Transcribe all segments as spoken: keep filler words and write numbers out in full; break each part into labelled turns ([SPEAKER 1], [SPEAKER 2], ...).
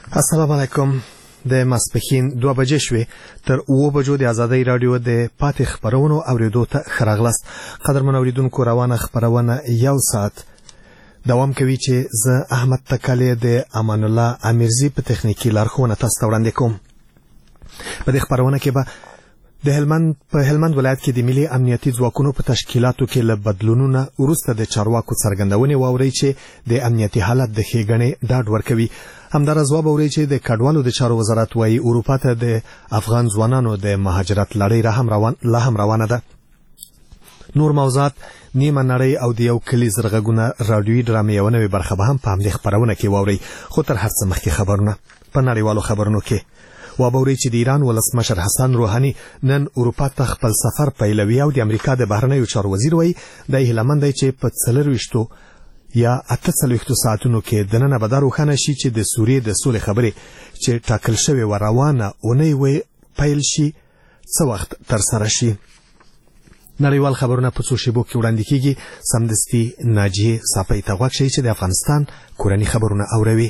[SPEAKER 1] السلام علیکم. د ماسپښین دوه بجې شوې. تر اوه بجو د ازادۍ رادیو د پاتې خبرونو اوریدو ته ښه راغلاست. قدرمن اوریدونکو، روانه خبرونه یو ساعت دوام کوي چې زه احمد تکالی د امان الله امیرزی په تخنیکی لارښوونه تاسو ته وړاندې کوم. په دې خبرونه کې به د هلمند په هلمند ولایت کې د ملي امنیتي ځواکونو په تشکیلاتو کې له بدلونونو وروسته د چارواکو څرګندونې واوري چې د امنیتي حالت د ښېګڼې ډاډ ورکوي. همداراز واوري چې د کډوالو د چارو وزارت وايي اروپا ته د افغان ځوانانو د مهاجرت لړۍ را هم روان لا هم روانه ده. نور موضوعات، نیمه نړۍ او د یو کلی زرغږونه رادیوي ډرامې یو نوې برخه به هم په همدې خبرونه کې واوري. خو تر هر څه مخکې خبرونه په نړیوالو خبرونو کې وابوري چې د ایران ولسمشر حسن روحاني نن اروپا ته خپل سفر پیلوي او د امریکا د بهرنیو چارو وزیر وایي د هیله مند دی چې په څلرویشتو یا اته څلوېښتو ساعتونو کې دننه به دا روښانه شي چې د سوریې د سولې خبرې چې ټاکل شوې و روانه اونۍ وې پیل شي څه وخت ترسره شي. نړیوال خبرونه په څو شیبو کې وړاندې کیږي. سمدستي ناجیې صافۍ ته غوږ شئ چې د افغانستان کورني خبرونه اوروي.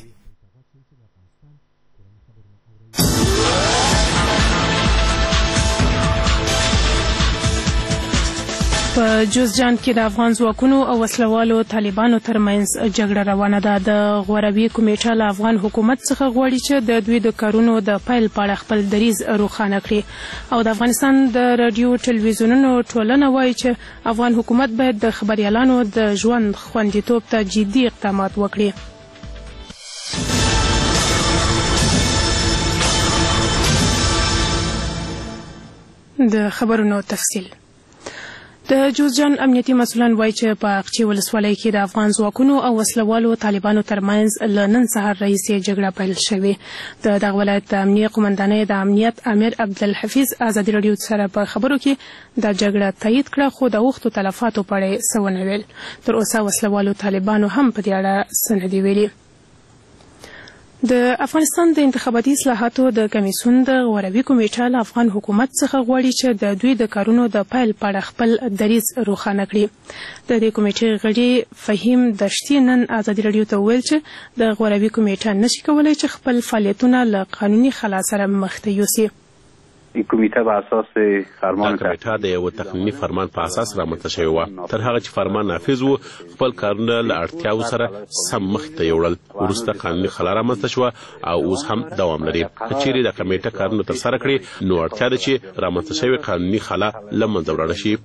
[SPEAKER 2] په جوزجان کې د افغان ځواکونو او وسلوالو طالبانو ترمنځ جګړه روانه ده. د غوروي کمیټه له افغان حکومت څخه غواړي چې د دوی د کارونو د پیل په اړه خپل دریځ روښانه کړي. او د افغانستان د رادیو ټلویزیونونو ټولنه وایي چې افغان حکومت باید د خبریالانو د ژوند خوندیتوب ته جدي اقدامات وکړي. د خبرونو تفصیل. د جوزجان امنیتي مسؤلان وایي چې په اقچې ولسوالۍ کې د افغان ځواکونو او وسلوالو طالبانو ترمنځ له نن سهار راهیسې جګړه پیل شوې. د دغه ولایت د امنیه قومندانۍ د امنیت امیر عبدالحفیظ ازادي راډیو سره په خبرو کې دا جګړه تایید کړه، خو د اوښتو تلفاتو په اړه څه ونه ویل. تر اوسه وسلوالو طالبانو هم په دې اړه څه نه دي ویلي. د افغانستان د انتخاباتي اصلاحاتو د کمیسیون د غوروي کمیټه له افغان حکومت څخه غواړي چې د دوی د کارونو د پیل په اړه خپل دریځ روښانه کړي. د دې کمیټې غړي فهیم دشتي نن ازادي راډیو ته وویل چې د غوروي کمیټه نشي کولی چې خپل فعالیتونه له قانوني خلا سره مخ ته یوسي.
[SPEAKER 3] کمیټه په اساس فرمان
[SPEAKER 4] کمیټه د یو تقنیني فرمان په اساس رامنځته شوی و. تر هغه چې فرمان نافذ و خپل کارونه له اړتیاو سره سم مخ ته یوړل. وروسته قانوني خلا رامنځته شوه او اوس هم دوام لري. که چیرې د کمیټه کارونه ترسره کړي نو اړتیا ده چې رامنځته شوی قانوني خلا له منځه ولاړه شي.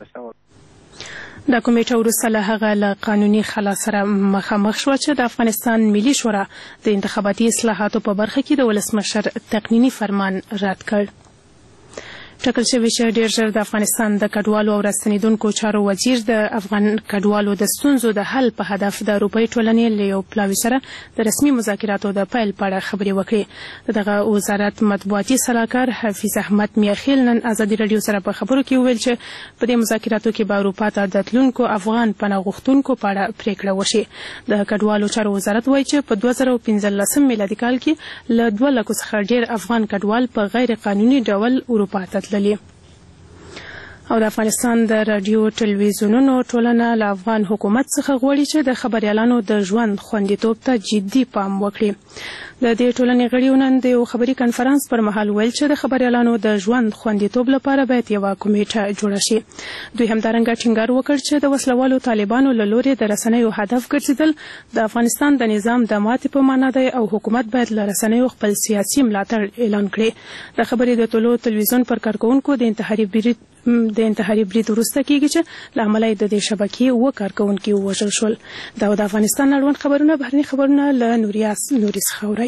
[SPEAKER 2] دا کمیټه وروسته له هغه له قانوني خلا سره مخامخ شوه چې د افغانستان ملي شورا د انتخاباتي اصلاحاتو په برخه کې د ولسمشر تقنیني فرمان رد کړ. ټاکل شوی چې ډېر ژر د افغانستان د کډوالو او راستنیدونکو چارو وزیر د افغان کډوالو د ستونزو د حل په هدف د اروپایي ټولنې له یو پلاوي سره د رسمي مذاکراتو د پیل په اړه خبرې وکړې. دغه وزارت مطبوعاتي سلاکار حفیظ احمد میاخیل نن ازادي راډیو سره په خبرو کې وویل چې په دې مذاکراتو کې به اروپا ته د تلونکو افغان پناه غوښتونکو په اړه پریکړه وشي. د کډوالو چارو وزارت وایي چې په دوه زره پنځلسم میلادي کال کې له دوه لکو څخه ډېر افغان کډوال په غیر قانوني ډول اروپا ته تللي. او د افغانستان د رادیو ټلویزیونونو ټولنه له افغان حکومت څخه غواړي چې د خبریالانو د ژوند خوندیتوب ته جدي پام وکړي. د دې ټولنې غړي نن د یو خبري کنفرانس پر مهال ویل چې د خبریالانو د ژوند خوندیتوب لپاره باید یوه کمیټه جوړه شي. دوی همدارنګه ټینګار وکړ چې د وسلوالو طالبانو له لورې د رسنیو هدف ګرځېدل د افغانستان د نظام د ماتې په معنا دی او حکومت باید له رسنیو خپل سیاسي ملاتړ اعلان کړي. د خبري د ټولو تلویزیون پر کارکوونکو د انتحاري برید د انتحاري برید وروسته کېږي چې له امله یې د دې شبکې اووه کارکوونکي ووژل شول. دا د افغانستان اړوند خبرونه بهرني خبرونه له نوریاس نوري څخه اورئ.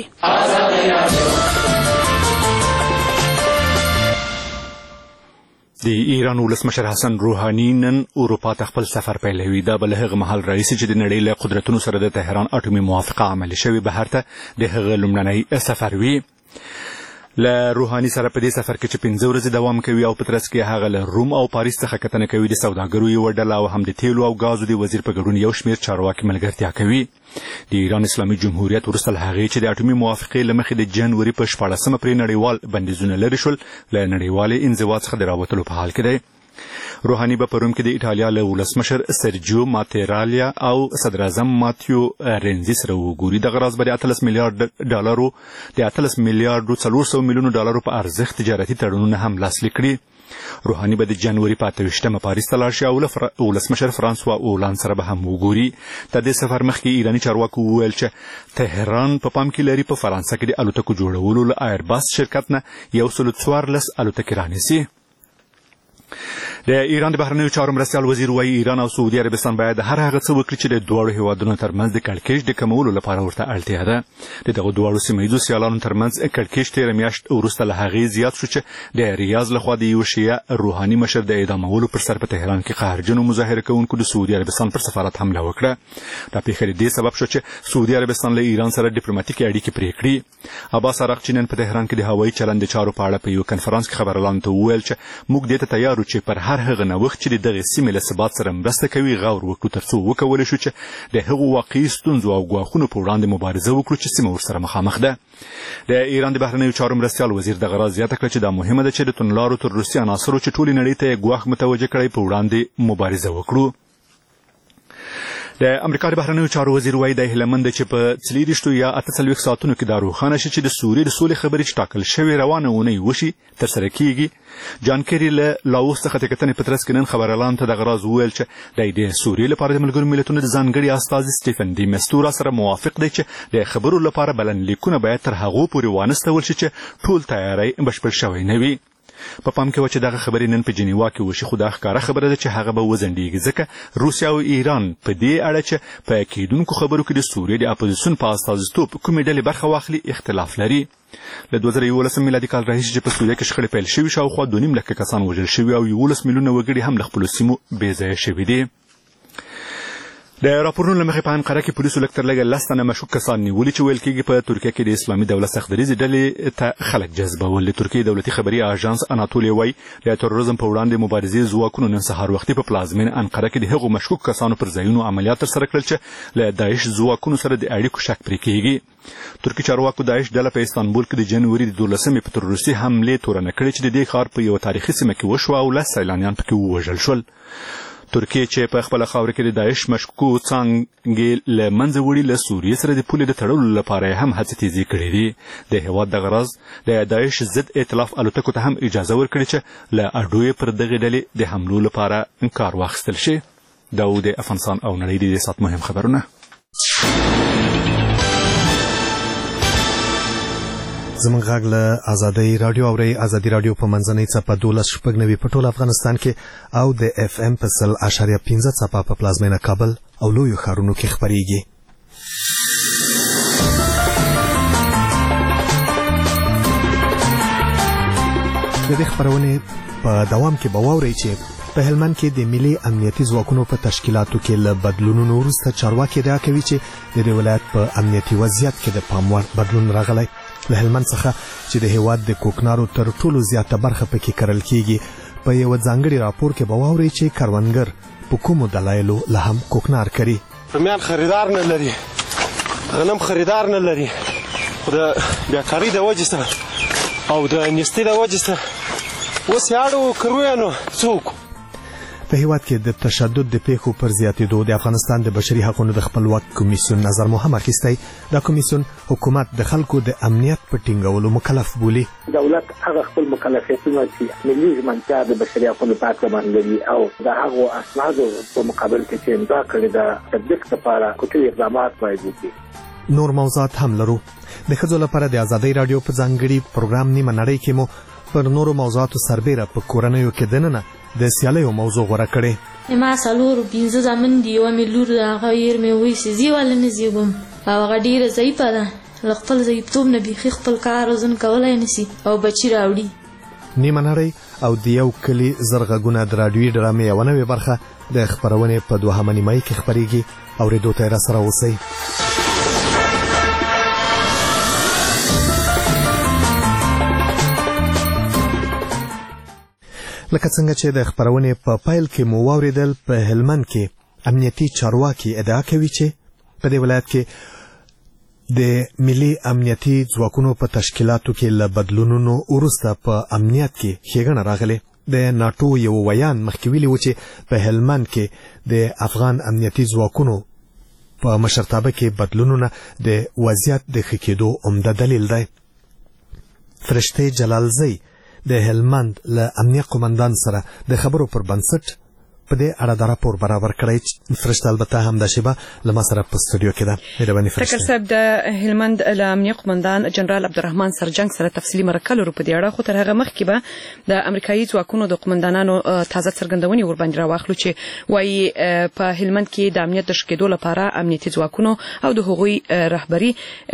[SPEAKER 5] د ایران ولسمشر حسن روحاني نن اروپا ته خپل سفر پیلوي. دا به له هغه مهال راهیسې چې د نړۍ له قدرتونو سره د تهران اټومي موافقه عملي شوې بهر ته د هغه لومړنی سفر وي. له روحاني سره په دې سفر کې چې پنځه ورځې دوام کوي او په ترڅ کې هغه له روم او پاریس څخه کتنه کوي. د سوداګرو یوه ډله او هم د تیلو او ګازو د وزیر په ګډون یو شمېر چارواکي ملګرتیا کوي. د ایران اسلامي جمهوریت وروسته له هغې چې د اټومي موافقې له مخې د جنوري په شپاړسمه پرې نړیوال بندیزونه لرې شول له نړیوالې انزوا څخه د راوتلو په حال کې دی. روحاني به پرون کې د ایټالیا له ولسمشر سرجیو ماتیرالیا او صدر اعظم ماتیو رینزي سره وګوري. د غراز بری اتلس میلیارډ ډالرو د اتلس میلیارډ څلور سوه میلیونو ډالرو په ارزښت تجارتي تړونونه هم لاسلیک کړي. روحاني به د جنوري په اته ویشتمه پاریس ته لاړ شي او له ولسمشر فرانسوا اولان سره به هم وګوري. د دې سفر مخکې ایراني چارواکو وویل چې تهران په پام کې لري په فرانسه کې د الوتکو جوړولو له ایرباس شرکت نه یو سل څوارلس الوتکې رانیسي. د ایران د بهرنیو چارو مرستیال وزیر وايي ایران او سعودي عربستان باید هر هغه څه وکړي چې د دواړو هیوادونو ترمنځ د کړکېچ د کمولو لپاره ورته اړتیا ده. د دغو دواړو سیمه ییزو سیالانو ترمنځ کړکېچ تېره میاشت وروسته له هغې زیات شو چې د ریاض لخوا د یو شیعه روحاني مشر د اعدامولو پر سر په تهران کې قهرجنو مظاهره کوونکو د سعودي عربستان پر سفارت حمله وکړه. دا پیښه د دې سبب شو چې سعودي عربستان له ایران سره ډیپلوماټیکي اړیکې پرې کړي. عباس عراقچي نن په تهران کې د هوایي چلند د چارو په اړه په یو کنفرانس کې خبريالانو ته وویل چې موږ دې ته تیار یو چې پر هر هغه نوښت چې دغه سیمې له ثبات سره مرسته کوي غور وکړو ترڅو وکولی شو چې د هغو واقعي ستونزو او ګواښونو په وړاندې مبارزه وکړو چې سیمه ورسره مخامخ ده. د ایران د بهرنیو چارو مرستیال وزیر دغه راز زیاته کړه چې دا مهمه ده چې د توندلارو تروریستي عناصرو چې ټولې نړۍ ته یې ګواښ متوجه کړی په وړاندې مبارزه وکړو. د امریکا د بهرنیو چارو وزیر وايي د هلمند چې په څلېرویشتو یا اته څلوېښت ساعتونو کې دا روښانه شي چې د سوریې د سولې خبرې چې ټاکل شوې روانه اونۍ وشي ترسره کیږي. جان کیري له لاوس څخه د کتنې په ترڅ کې نن خبريالانو ته دغه راز وویل چې د سوریې لپاره د ملګرو ملتونو د ځانګړي استازي سټیفن ډي مستورا سره موافق دی چې د خبرو لپاره بلنلیکونه باید تر هغو پورې وانستول شي چې ټول تیاری بشپړ شوی نه وي. په پام کې و چې دغه خبرې نن په جنیوا کې وشي خو دا ښکاره خبره ده چې هغه به وځنډېږي ځکه روسیا او ایران په دې اړه چې په کېدونکو خبرو کې د سوریې د اپوزیسیون په استازیتوب کومې ډلې برخه واخلي اختلاف لري. له دوه زره یولسم میلادي کال راهیسې چې په سوریه کې شخړې پیل شوي شاوخوا دوه نیم لکه کسان وژل شوي او یولس میلیونه وګړي هم له خپلو سیمو بې ځایه شوي دي. د راپورونو له مخې په انقره کې پولیسو لږ تر لږه لس تنه مشکوک کسان نیولي چې ویل کېږي په ترکیه کې د اسلامي دولت سختدریځې ډلې ته خلک جذبول. د ترکیې دولتي خبري اژانس اناتولي وایي د تروریزم په وړاندې مبارزې ځواکونو نن سهار وختي په پلازمین انقره کې د هغو مشکوک کسانو پر ځایونو عملیات ترسره کړل چې له داعش ځواکونو سره د اړیکو شک پرې کېږي. ترکي چارواکو داعش ډله په استانبول کې د جنوري د دولسمې په تروریستي حملې تورنه کړې چې د دې ښار په یوه تاریخي سیمه کې وشوه او لس سیلانیان پکې ووژل شول. ترکیه چې په خپل خاور کې د داعش مشکوکو څانګې له منځه وړي له سوریې سره د پولې د تړلو لپاره هم هڅې تیزې کړې دي. د هېواد دغه راز د داعش ضد ائتلاف الوتکو ته هم اجازه ورکړې چې له اډوې پر دغې ډلې د حملو لپاره کار واخیستل شي. دا و د افغانستان او نړۍ د دې ساعت مهم خبرونه.
[SPEAKER 1] زمونږ غږ له ازادۍ راډیو اورئ. ازادي راډیو په منځنۍ څپه دولس شپږ نوي په ټول افغانستان کې او د اف ام په سل اشاریه پنځه څپه په پلازمینه کابل او لویو ښارونو کې خپریږي. د دې خپرونې په دوام کې به واورئ چې په هلمند کې د ملي امنیتي ځواکونو په تشکیلاتو کې له بدلونونو وروسته چارواکي ادعا کوي چې د دې ولایت په امنیتي وضعیت کې د پام وړ بدلون راغلی. له هلمند څخه چې د هېواد د کوکنارو تر ټولو زیاته برخه پکې کرل کیږي په یو ځانګړي راپور کې به واورئ چې کروندګر په کومو دلایلو له هم کوکنار کوي.
[SPEAKER 6] رومیان خریدار نه لري، غنم خریدار نه لري، خو د بیاکارۍ د وجې سره او د نیستۍ د وجې سره اوس یې اړو کرویانو څوک
[SPEAKER 1] په هېواد کې د تشدد د پیښو پر زیاتېدو د افغانستان د بشري حقوقو د خپلواک کمیسیون نظر مو هم اخیستی. دا کمیسیون حکومت د خلکو د امنیت په ټینګولو مکلف بولي.
[SPEAKER 7] دولت هغه خپل مکلفیتونه چې ملي ژمنتیا د بشري حقوقو په اړه باندې او د هغو اسنادو په مقابل کې چې امضا کړي د تطبیق لپاره کوټي اقدامات باید وکړي.
[SPEAKER 1] نور موضوعات هم لرو. د ښځو لپاره د ازادۍ راډیو په ځانګړي پروګرام نیمه نړۍ کې مو پر نورو موضوعاتو سربیره په کورنیو کې دننه د سیالیو موضوع غوره کړي.
[SPEAKER 8] ما څلور پنځه زامن دي، یوه مې لور ده، هغه یې مې وایي چې زه ولې نه زیږوم او هغه ډېره ضعیفه ده، له خپل ضعیفتوب نه بیخي خپل کار او ځان کولی نه شي او بچي راوړي.
[SPEAKER 1] نیمه نړۍ او د یو کلي زر غږونه د راډیوي ډرامې یوه نوې برخه د خپرونې په دوهمه نیمایي کې خپرېږي. اورېدو ته یې راسره اوسئ. لکه څنګه چې د خپرونې په پیل کې مو واورېدل په هلمند کې امنیتي چارواکي ادعا کوي چې په دې ولایت کې د ملي امنیتي ځواکونو په تشکیلاتو کې له بدلونونو وروسته په امنیت کې ښېګڼه راغلې. د ناتو یو ویان مخکې ویلي و چې په هلمند کې د افغان امنیتي ځواکونو په مشرتابه کې بدلونونه د وضعیت د ښه کېدو عمده دلیل دی. فرشته جلالزی د هلمند له امنیه قومندان سره د خبرو پر بنسټ په دې اړه د راپور برابر کړی. فرشته البته هم د شیبه لما سره په استودیو کې ده. مهرباني فرشته.
[SPEAKER 9] تکر صاحب د هلمند له امنیه قومندان جنرال عبدالرحمن سرجنګ سره تفصیلی مرکه لرو په دې اړه، خو تر هغه مخکې به د امریکایي ځواکونو د قومندانانو تازه څرګندونې ور باندې راواخلو چې وایي په هلمند کې د امنیت د ښه کېدو لپاره امنیتي ځواکونو او د هغوی رهبري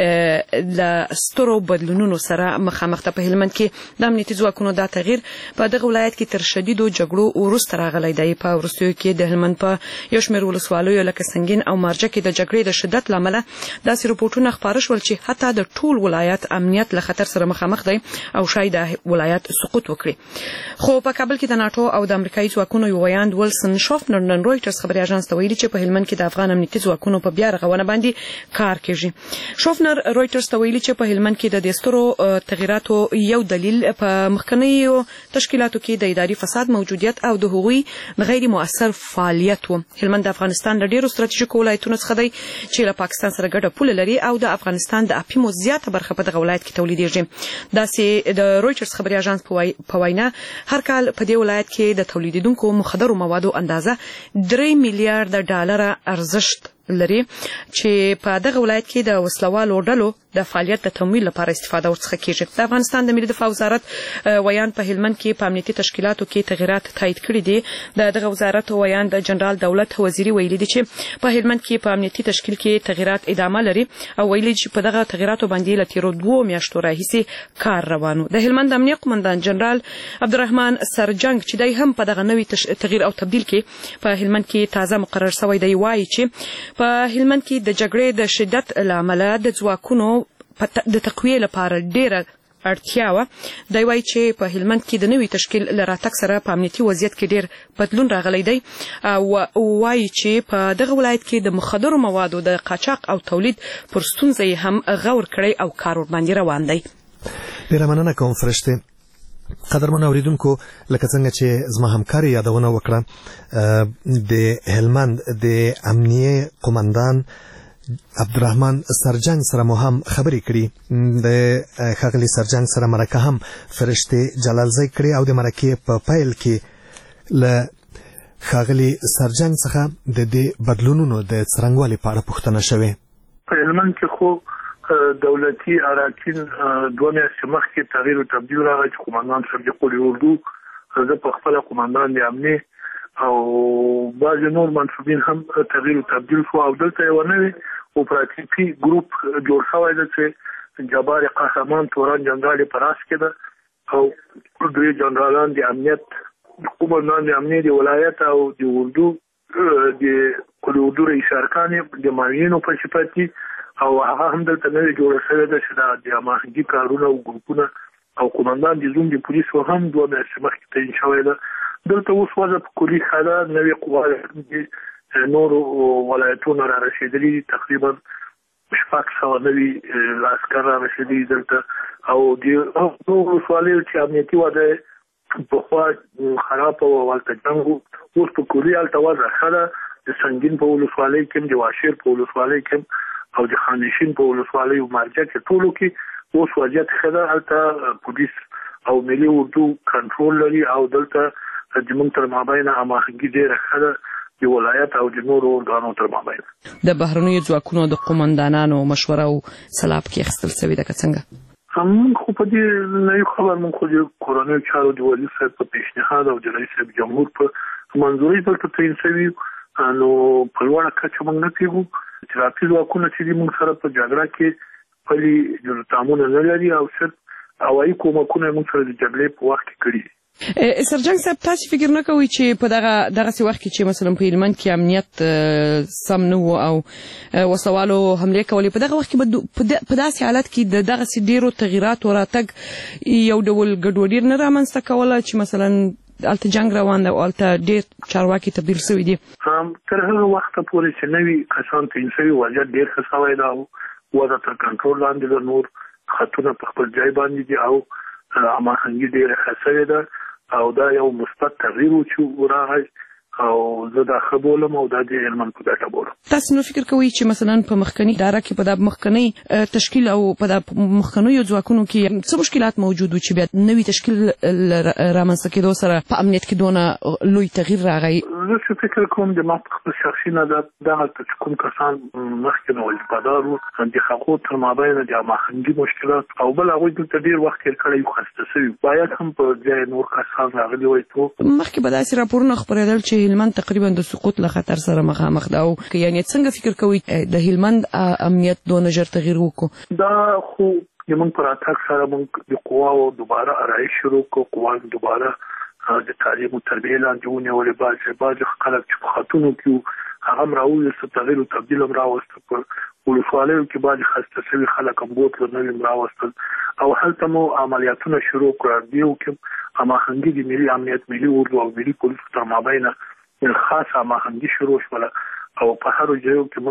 [SPEAKER 9] له سترو بدلونونو سره مخامخ ده. په هلمند کې د امنیتي ځواکونو دا تغییر په دغه ولایت کې تر شدیدو جګړو وروسته راغلی دی. په وروستیو کې د هلمند په یو شمېر ولسوالیو لکه سنګین او مارجه کې د جګړې د شدت له امله داسې رپورټونه خپاره شول چې حتی د ټول ولایت امنیت له خطر سره مخامخ دی او شاید د ولایت سقوط وکړي. خو په کابل کې د ناتو او د امریکایي ځواکونو یو ویاند ولسن شوفنر نن رويټرز خبري اژانس ته ویلي چې په هلمند کې د افغان امنیتي ځواکونو په بیا رغونه باندې کار کیږي. شوفنر رويټرز ته ویلي چې په هلمند کې د دستورو تغیراتو یو دلیل په مخکنیو تشکیلاتو کې د اداري فساد موجودیت او د هغوی غیر مؤثر فعالیت و. هلمند د افغانستان له ډیرو ستراتیژیکو ولایتونو څخه دی چې له پاکستان سره ګډه پوله لري او د افغانستان د اپیمو زیاته برخه په دغه ولایت کې تولیدېږي. داسې د رويټرز خبري اژانس په وینا هر کال په دې ولایت کې د تولیدونکو مخدرو موادو اندازه درې میلیارډ ډالر ارزښت لري چې په دغه ولایت کې د وسلوالو ډلو د فعالیت د تمویل لپاره استفاده ورڅخه کیږي. د افغانستان د ملي دفاع وزارت ویان په هلمند کې په امنیتي تشکیلاتو کې تغیرات تایید کړي دي. د دغه وزارت ویان د جنرال دولت وزیری ویلي دي چې په هلمند کې په امنیتي تشکیل کې تغیرات ادامه لري او ویلي چې په دغه تغیراتو باندې له تیرو دوو میاشتو راهیسې کار روانو. د هلمند امنیه قومندان جنرال عبدالرحمن سرجنګ چې دی هم په دغه نوي تغییر او تبدیل کې په هلمند کې تازه مقرر شوی دی وایي چې په هلمند کې د جګړې د شدت له امله د ځواکونو د تقویې لپاره ډیره اړتیا وه. دی وایي چې په هلمند کې د نوي تشکیل له راتګ سره په امنیتي وضعیت کې ډیر بدلون راغلی دی او وایي چې په دغه ولایت کې د مخدرو موادو د قاچاق او تولید پر ستونزه یې هم غور کړی او کار ورباندې روان دی.
[SPEAKER 1] ډیره مننه کوم فرشته. قدرمن اوریدونکو، لکه څنګه چې زما همکار یادونه وکړه، د هلمند د امنیه قومندان عبدالرحمن سرجنګ سره مو هم خبرې کړي. د ښاغلي سرجنګ سره مرکه هم فرشته جلالزی کړي او د مرکې په پیل کې له ښاغلي سرجنګ څخه د دې بدلونونو د څرنګوالي په اړه پوښتنه شوې.
[SPEAKER 10] په هلمند کې خو دولتي اراکین دوه میاشتې مخکې تغییر او تبدیل راغی چې قومندان صدیق الاردو زه په خپل قومندان د امنیه او بعضې نور منصوبین هم تغییر او تبدیل شو او دلته یو نوی اپراتیفي ګروپ جوړ شوی دی چې جبار قهرمان توران جنرال په راس کې ده او دوی جنرالان د امنیت قومندان د امنیه د ولایت او د اردو د اردو رئیس ارکان د معینینو په صفت دي او هغه هم دلته نوې جوړه شوې ده چې د هماهنګي کارونه او ګروپونه او قومندان د زوم د پولیسو هم دوه میاشتې مخکې تعیین شوی ده. دلته اوس وضع په کلي ښه ده. نوې قواوې نورو ولایتونو را رسېدلي دي، تقریبا شپږ سوه نوي عسکر را رسېدلي دلته او د نورو ولسوالیو چې امنیتي وضع پخوا خرابه وه هلته جنګ و، اوس په کلي هلته وضع ښه ده. د سنګین په ولسوالۍ کې هم، د واشیر په ولسوالۍ کې هم او د خانشین په ولسوالۍ او مارجه کې ټولو کې اوس وضعیت ښه ده. هلته پولیس او ملي اردو کنټرول لري او دلته زموږ تر مابینه هماهنګي ډېره ښه ده د ولایت او د نورو ارګانو تر مابین.
[SPEAKER 9] د بهرنیو ځواکونو د قومندانانو مشوره او سلا پکې اخیستل شوې ده که څنګه؟
[SPEAKER 10] موږ خو په دې نه یو خبر. موږ خو د کورنیو چارو د والي صاحب په پیشنهاد او د رئیس صاحب جمهور په منظورۍ دلته تعیین شوي نو په لوړه کچه موږ نه کېږو. اشتراکي ځواکونه چې دي موږ سره په جګړه کې خپلې جرتامونه نه لري او صرف هوایي کومکونه موږ سره د جګړې په وخت کې کړي دي.
[SPEAKER 9] سرجنګ صاحب، تاسو فکر نه کوئ چې په دغه دغسې وخت کې چې مثلا په هلمند کې امنیت سم نه و او وسلوالو حملې کولې، په دغه وخت کې په داسې حالت کې د دغسې ډېرو تغییراتو راتګ یو ډول ګډوډي نه رامنځته کوله چې مثلا هلته جنګ روان ده او هلته ډېر چارواکي تبدیل شوي دي؟
[SPEAKER 10] تر هغه وخته پورې چې نوي کسان تعیین شوي وضعیت ډېر ښه شوی ده او وضع تر کنټرول لاندې ده. نور خطونه په خپل ځای باندې دي او هماهنګي ډېره ښه شوې ده او دا یو مثبت تغییر و چې راغی او زه دا خبرولم او دا د هلمند په ګټه بولم.
[SPEAKER 9] تاسو نو فکر کوئ چې مثلا په مخکنی اداره کې په د مخکنی تشکیل او په د مخکنیو ځواکونو کې څه مشکلات موجود و چې بیا نوې تشکیل رامنځته کېدو سره په امنیت کې دونه لوی تغییر راغی؟
[SPEAKER 10] زه فکر کوم د ما خپل شخصي نظر دغه چې کوم کسان مخکې نو وجدار وو د هغو تر مابین د مخنګي مشکلات او بل هغوی دلته ډېر وخت تېر کړی یو خسته شوي باید هم په ځای نور کسان راغلي وای.
[SPEAKER 9] مخکې به داسې راپورونه خپرېدل چې هلمند تقریبا د سقوط له خطر سره مخامخ ده او یعنی څنګه فکر کوئ د هلمند امنیت دونه ژر تغییر وکړو؟
[SPEAKER 10] دا خو زموږ په راتګ سره موږ د قواو دوباره ارایش شروع کړو. قواو دوباره د تعلیم او تربیې لاندې ونیولې. بعضې بعضې خلک چې په خطونو کې هغه هم راوویسته تغییر او تبدیل هم راوسته. په ولسوالیو کې بعضې خسته شوي خلک هم بوتلو نوي هم راوستل او هلته مو عملیاتونه شروع کړل. دیو کې هماهنګي د ملي امنیت ملي اردو او ملي پولیسو تر مابینه خاص هماهنګي شروع شوله او په هرو ځایو کې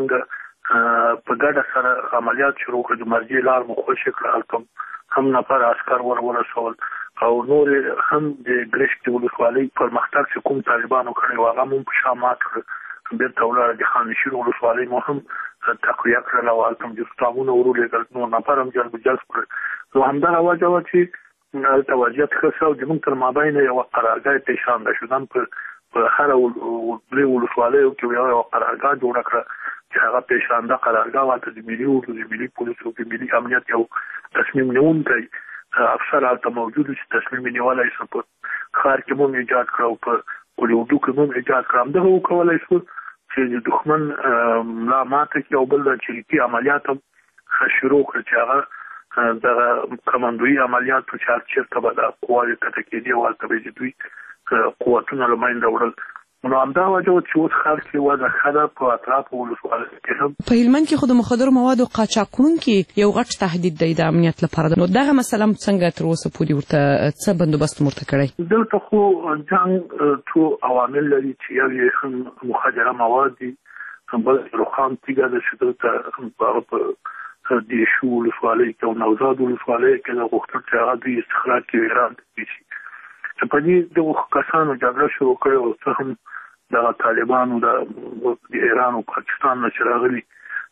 [SPEAKER 10] موږ په ګډه سره عملیات شروع کړو. د مرجع لار مو خوشې کړه. هلته هم نفر عسکر ور ورسول او نور هم د ګرشت ولسوالۍ پرمختګ چې کوم طالبانو کړی و هغه هم په شا مات کړه. بیرته ولاړه د خانشیر ولسوالۍ مو هم تقویه کړله او هلته هم د ستامونه ورولېږل. نور نفر هم جلب جذب کړل. نو همدغه وجه وه چې هلته وضعیت ښه شو او زموږ تر مابینه یوه قرارګاه پیشانده شو. په په هر درې ولسوالیو کې یوه قرارګاه جوړه کړه چې هغه پیشانده قرارګاه وه. د ملي اردو د ملي پولیسو د ملي امنیت یو تصمیم نیونکی افسر هلته موجود و چې تصمیم یې نیولی شو. په ښار کې مو هم ایجاد کړه او په پل اردو کې مو هم ایجاد کړه. همدغه وکولی شو چې د دښمن ملا ماته کړي او بل د چریکي عملیات هم شروع کړه چې هغه دغه کماندویي عملیات چې هر چېرته به دا قواوې کته کېدې او هلته به یې دوی قوتونه له منځه وړل. نو همدغه وجه وه چې اوس ښار کې وضع ښه ده. په اطرافو ولسوالیو کې هم
[SPEAKER 9] په هلمند کې خو د مخدرو موادو قاچاق کوونکي یو غټ تهدید دی د امنیت لپاره. نو دغه مسله څنګه تر اوسه پورې ورته څه بندوبست ورته کړی؟
[SPEAKER 10] دلته خو جنګ څو عوامل لري چې یو یې هم مخدره مواد دي، بل روخام تیږه ده چې دلته په دیشو ولسوالۍ کې او نوزاد ولسوالۍ کې د غوښتل چې هغه دوی استخراج کړي ایران ته شي. چې په دې دغو کسانو جګړه شروع کړې او څه هم دغه طالبانو د ایران او پاکستان نه چې راغلي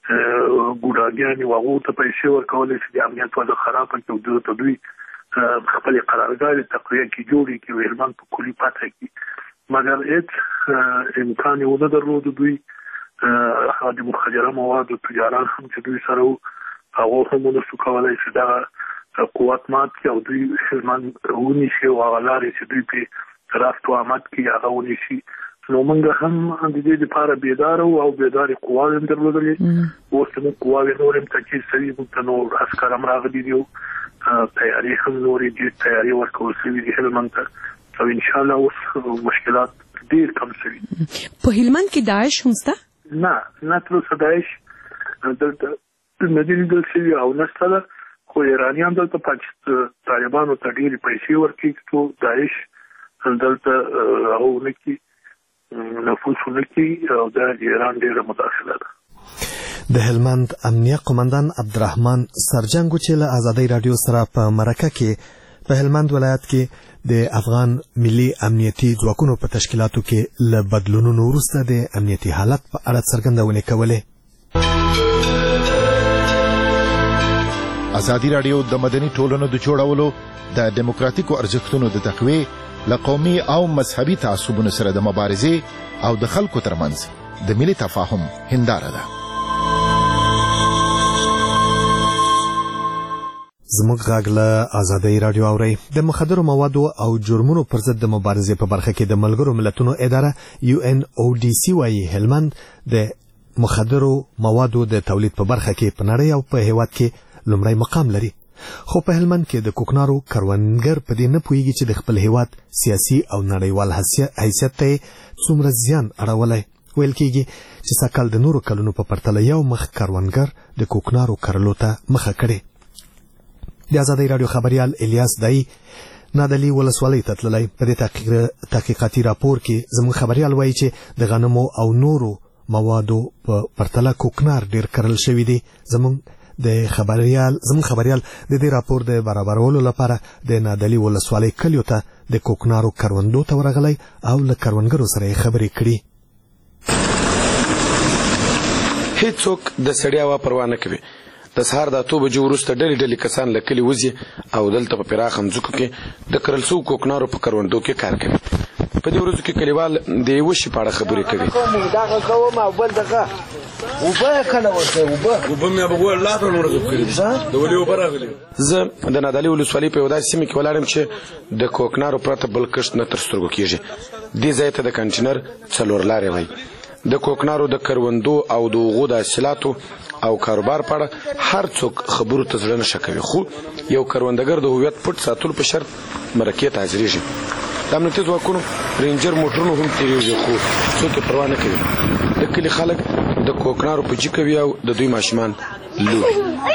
[SPEAKER 10] ګوډاګیانې و هغو ته پیسې ورکولې چې د امنیت وضع خرابه کړي او دغه ته دوی خپلې قرارګاهې تقویه کړي جوړې کړي او هلمند په کلي پاته کړي. مګر هېڅ امکان یې ونه درلود. دوی هغه د مخدره موادو تجاران هم چې دوی سره وو هغو هم ونشو کولی چې دغه قوت مات کړي او دوی هلمند ونیسي او هغه لارې چې دوی پرې رفت و آمد کړي هغه ونیسي. نو موږ هم د دې لپاره بیداره وو او بیدارې قواوې هم درلودلې. اوس زموږ قواوې نور هم تجهیز شوي، موږ ته نور عسکر هم راغلي دي او تیارې هم نورې ډېر تیارې ورکول شوي دي هلمند ته او انشاءالله اوس مشکلات ډېر کم شوي.
[SPEAKER 9] په هلمند کې داعش هم شته؟
[SPEAKER 10] نه نه تر اوسه داعش دلته نه دي لیدل شوي او نه شته ده، خو ایرانیان دلته طالبانو ته ډېرې پیسې ورکوي څو داعش دلته هغه ونه کړي نفوذ ونه کړي او دا د ایران ډېره مداخله ده.
[SPEAKER 1] د هلمند امنیه قومندان عبدالرحمن سرجنګ چې له ازادۍ راډیو سره په مرکه کې په هلمند ولایت کې د افغان ملي امنیتي ځواکونو په تشکیلاتو کې له بدلونونو وروسته د امنیتي حالت په اړه څرګندونې کولې.
[SPEAKER 11] ازادي راډیو د مدني ټولنو د جوړولو د دیموکراتیکو ارزښتونو د تقویې له قومي او مذهبي تعصبونو سره د مبارزې او د خلکو ترمنځ د ملي تفاهم هنداره ده.
[SPEAKER 1] زموږ غږ له ازادۍ راډیو اورئ. د مخدرو موادو او جرمونو پر ضد د مبارزې په برخه کې د ملګرو ملتونو اداره یو ان او ډي سي وايي هلمند د مخدرو موادو د تولید په برخه کې په نړۍ او په هیواد کې لومړی مقام لري. خو په هلمند کې د کوکنارو کروندګر په دې نه پوهیږي چې د خپل هیواد سیاسي او نړیوال حیثیت ته څومره زیان اړولی. ویل کېږي چې سږکال د نورو کلونو په پرتله یو مخ کروندګر د کوکنارو کرلو ته مخه کړې. د ازادۍ راډیو خبریال الیاس دای نادلي ولسوالۍ ته تللی. په دې تحقیقاتي راپور کې زموږ خبریال وایي چې د غنمو او نورو موادو په پرتله کوکنار ډېر کرل شوي دي. زموږ د خبريال زم خبريال د دې راپور د برابرولو لپاره د نادلی ولسوالۍ کلیو ته د کوکنارو کروندو ته ورغلی او له کروندګرو سره خبرې کړې.
[SPEAKER 12] هیڅوک د سړیا وا پروا نه کوي. د سهار د اته بجو وروسته ډلې ډلې کسان له کلي وځي او دلته په پراخه مځکو کې د کرل شوو کوکنارو په کروندو کې کار کوي. په دې ورځو کې کلیوال د یوه شي په اړه خبرې کوي.
[SPEAKER 6] دغه کوم او بل دغه اوبه کله ورته اوبه اوبه مې به ګور لا ته ورځو کړی د ولې اوبه راغلي.
[SPEAKER 12] زه د نادعلي ولسوالۍ په یوه داسې سیمه کې ولاړم چې د کوکنارو پرته بل کښت نه تر سترګو کېږي. دې ځای ته د کنټینر څلور لارې وایي. د کوکنارو د کروندو او د هغو د حاصلاتو او کاروبار په اړه هر څوک خبرو ته زړه نشه کوي، خو یو کروندګر د هویت پټ ساتلو په شرط مرکې ته حاضرېږي. د امنیتي ځواکونو رینجر موټرونو هم تېرېږي، خو څوک یې پروا نه کوي. د کلي خلک د کوکنارو پجي کوي او د دوی ماشومان لوبي.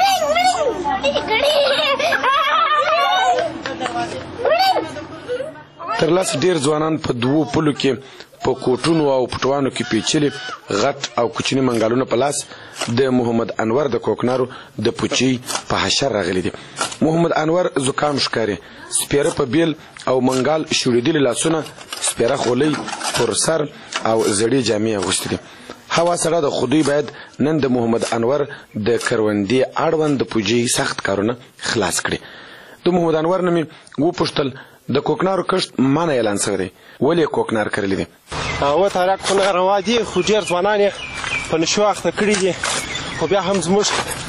[SPEAKER 12] تر لاسه ډېر ځوانان په دوو پلو کې په کوټونو او پټوانو کې پیچلي غټ او کوچني منګالونه په لاس د محمد انور د کوکنارو د پوچي په حشر راغلي دي. محمد انور زکام ښکاري، سپیره په بیل او منګال شوړېدلي لاسونه، سپیره خولۍ پر سر او زړې جامې اغوستې دي. هوا سړه ده، خو دوی باید نن د محمد انور د کروندې اړوند د پوجي سخت کارونه خلاص کړي. د محمد انور نه مې وپوښتل د کوکنارو کښت مانه اعلان شوی دی، ولې کوکنار کرلی دي؟
[SPEAKER 6] اوه تاریک خو ناروا دي، خو ډېر ځوانان یې په نشو اخته کړي دي، خو بیا هم زموږ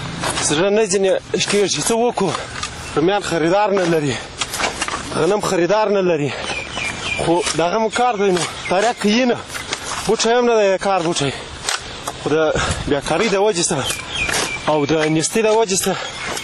[SPEAKER 6] زړه نه ځینې کېږي. څه وکړو؟ رومیان خریدار نه لري، غنم خریدار نه لري، خو دغه مو کار دی. نو تاریک یې نه بوټی هم نه دی کار بوټی، خو د بیاکارۍ د وجې سره او د نیستۍ د وجې سره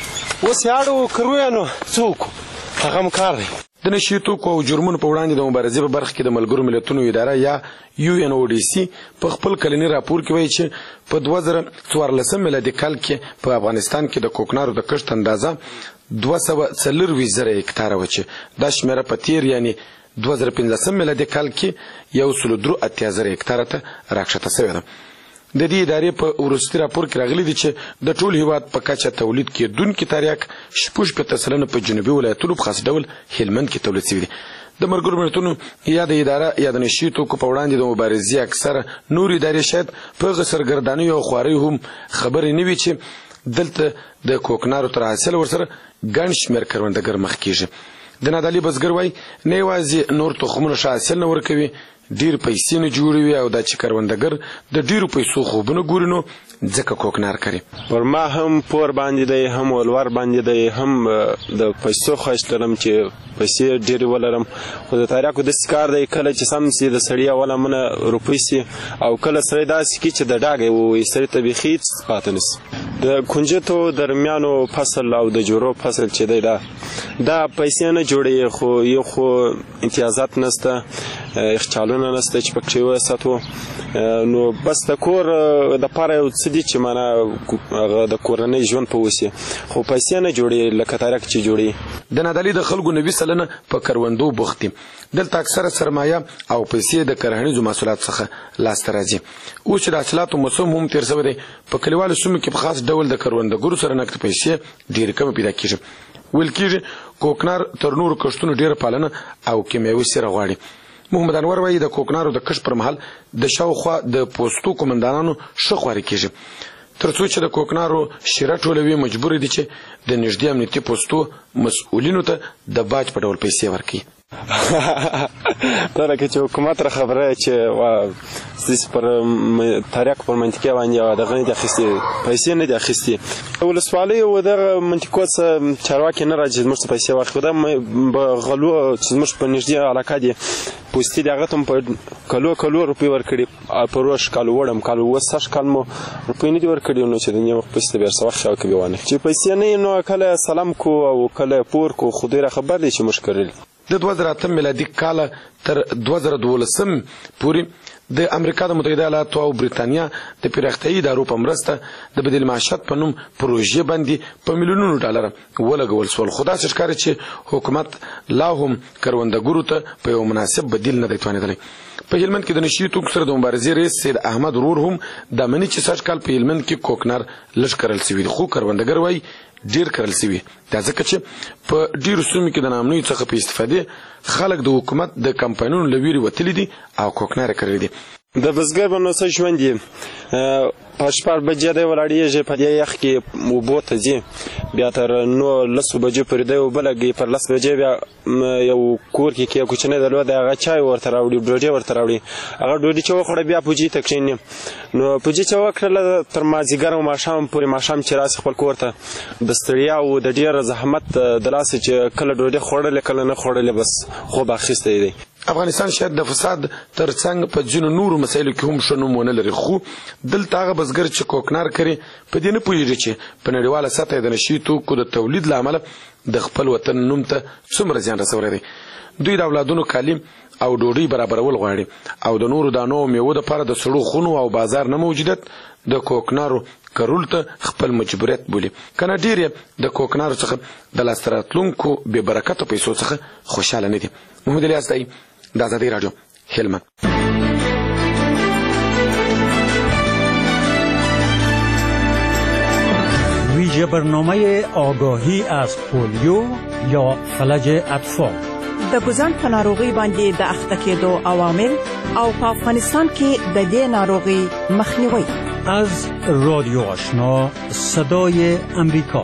[SPEAKER 6] اوس یې اړو کرویه. نو څه وکړو؟ هغه مو کار دی.
[SPEAKER 12] د نشي توکو او جرمونو په وړاندې د مبارزې په برخه کې د ملګرو ملتونو اداره یا یو ان او ډي سي په خپل کلنی راپور کې وایي چې په دوه زره څوارلسم میلادي کال کې په افغانستان کې د کوکنارو د کښت اندازه دوه سوه څلرویشت زره هکتاره وه، چې دا شمیره په تیر یعنی دوه زره پنځلسم میلادي کال کې یو سلو درې اتیا زره هکتاره ته راکښته شوې ده. د دې ادارې په وروستي راپور کې راغلي دي چې د ټول هیواد په کچه تولید کېدونکي تریاک شپږ شپېته سلنه په جنوبي ولایتونو په خاص ډول هلمند کې تولید شوي دي. د ملګرو ملتونو یا د اداره یا د نشي توکو په وړاندې د مبارزې اکثره نور ادارې شاید په هغه سرګردانیو او خواریو هم خبرې نه وي چې دلته د کوکنارو تر حاصل ورسره ګڼ شمېر کروندګر مخ کېږي. د نادعلي بزګر وایي نه یوازې نور تخمونه ښه حاصل نه ورکوي، ډیر پیسې نه جوړوي، او دا چې کروندګر د ډیرو پیسو خوبونه ګوري نو ځکه کوکنار کوي.
[SPEAKER 13] پر ما هم پور باندې دی، هم ولور باندې دی، هم د پیسو خواهش لرم چې پیسې ډېرې ولرم. خو د تاریاکو داسې کار دی کله چې سم سي د سړي اوله منه روپۍ سي، او کله سړی داسې کړي چې د ډاګه ووایي سړي ته بیخي هېڅ پاته نه سي. د کنجدو د رومیانو فصل او د جورو فصل چې دی دا دا پیسې نه جوړوي، خو یو خو امتیازات نشته، یخچالونه نشته چې پکې وساتو. نو بس د کور دپاره یو څه دي چې معنی هغه د کورنۍ ژوند په وسي، خو پیسې نه جوړوي لکه تاریک چې جوړوي.
[SPEAKER 12] د نادعلي د خلکو نوي سلنه په کروندو بوخت دي. دلته اکثره سرمایه او پیسې د کرهنیزو محصولاتو څخه لاسته راځي. اوس چې د حاصلاتو موسم هم تېر شوی دی، په کلیوالو سیمو کې په خاص ډول د کروندګرو سره نقد پیسې ډېرې کمې پیدا کېږي. ویل کېږي کوکنار تر نورو کښتونو ډېره پالنه او کیمیاوي سره غواړي. محمد انور وایي د کوکنارو د کښت پر مهال د شاوخوا د پوستو قومندانانو ښه خواري کېږي، تر څو چې د کوکنارو شیره ټولوي مجبور دي چې د نږدې امنیتي پوستو مسؤلینو ته د باج په ډول پیسې ورکړي.
[SPEAKER 13] دا لکه چې حکومت را خبره چې پر تاریخ پر منطقه باندې دغه نه دي اخیستي، پیسې نه دي اخیستي. ولسوالۍ او دغه منطقو څخه چارواکي نه راځي زموږ څخه پیسې واخلي. دا غلو چې زموږ په نږدې علاقه دي پوستې دغه ته په کلو کلو روپۍ ورکړي، په روش کالو وړم کالو وسش کال مو روپۍ نه دي ورکړي. نو چې د نیمه پیسې به څه وخت کوي وانه چې پیسې نه نو کله سلام کو او کله پور کو خو ډیره خبر دي چې مشکل.
[SPEAKER 12] د دوه زره اتم میلادي کال تر دوه زره دولسم پورې د امریکا د متحده ایالاتو او بریتانیا د پراختیايي ادارو په مرسته د بدیل معیشت په نوم پروژې باندې په میلیونونو ډالر ولګول شول، خو داسې ښکاري چې حکومت لا هم کروندګرو ته په یو مناسب بدیل نه دی توانېدلی. په هلمند کې د نشي توکو سره د مبارزې رئیس سید احمد ورور هم دا مني چې سږ کال په هلمند کې کوکنار لږ کرل شوي دي، خو کروندګر وایي ډیر کرل شوي، دا ځکه چې په ډیرو سیمو کې د ناامنیو څخه په استفادې خلک د حکومت د کمپاینونو له ویرې وتلي دي او کوکنار یې کرلي دي.
[SPEAKER 13] د بزګر به نو څه ژوند یې په شپږ بجې دی ولاړېږي، په دې یخ کې اوبو ته ځي، بیا تر نو لسو بجې پورې دی اوبه لګوي، پر لس بجې بیا یو کور کې کې کوچنی درلود دی هغه چای ورته راوړي، ډوډۍ ورته راوړي، هغه ډوډۍ چې وخوړه بیا پوجي ته کښېني، نو پوجي چې وکړله تر مازدیګر او ماښام پورې، ماښام چې راسي خپل کور ته د ستړیا او د ډېر زحمت د لاسه چې کله ډوډۍ خوړلې کله نه خوړلې بس خوب اخیستی دی.
[SPEAKER 12] افغانستان شاید د فساد ترڅنګ په ځینو نورو مسایلو کې هم ښه نوم ونه لري، خو دلته هغه بزګر چې کوکنار کوي په دې نه پوهېږي چې په نړیواله سطحه د نشي توکو د تولید له امله د خپل وطن نوم ته څومره زیان رسولی دی. دوی د اولادونو تعلیم او ډوډۍ برابرول غواړي او د نورو دانو او میوو دپاره د سړو خونو او بازار نه موجودیت د کوکنارو کرول ته خپل مجبوریت بولي، که نه ډېر یې د کوکنارو څخه د لاسته راتلونکو بې برکته پیسو څخه خوشحاله نه دي. محمد الیاس دی، د آزادی رادیو، هلمند.
[SPEAKER 14] ویژه برنامه آگاهی از پولیو یا فلج اطفال
[SPEAKER 15] د ګوزن په ناروغي باندې د اخته کېدو عوامل او په افغانستان کې د دې ناروغي مخنیوي
[SPEAKER 14] از رادیو آشنا صدای امریکا.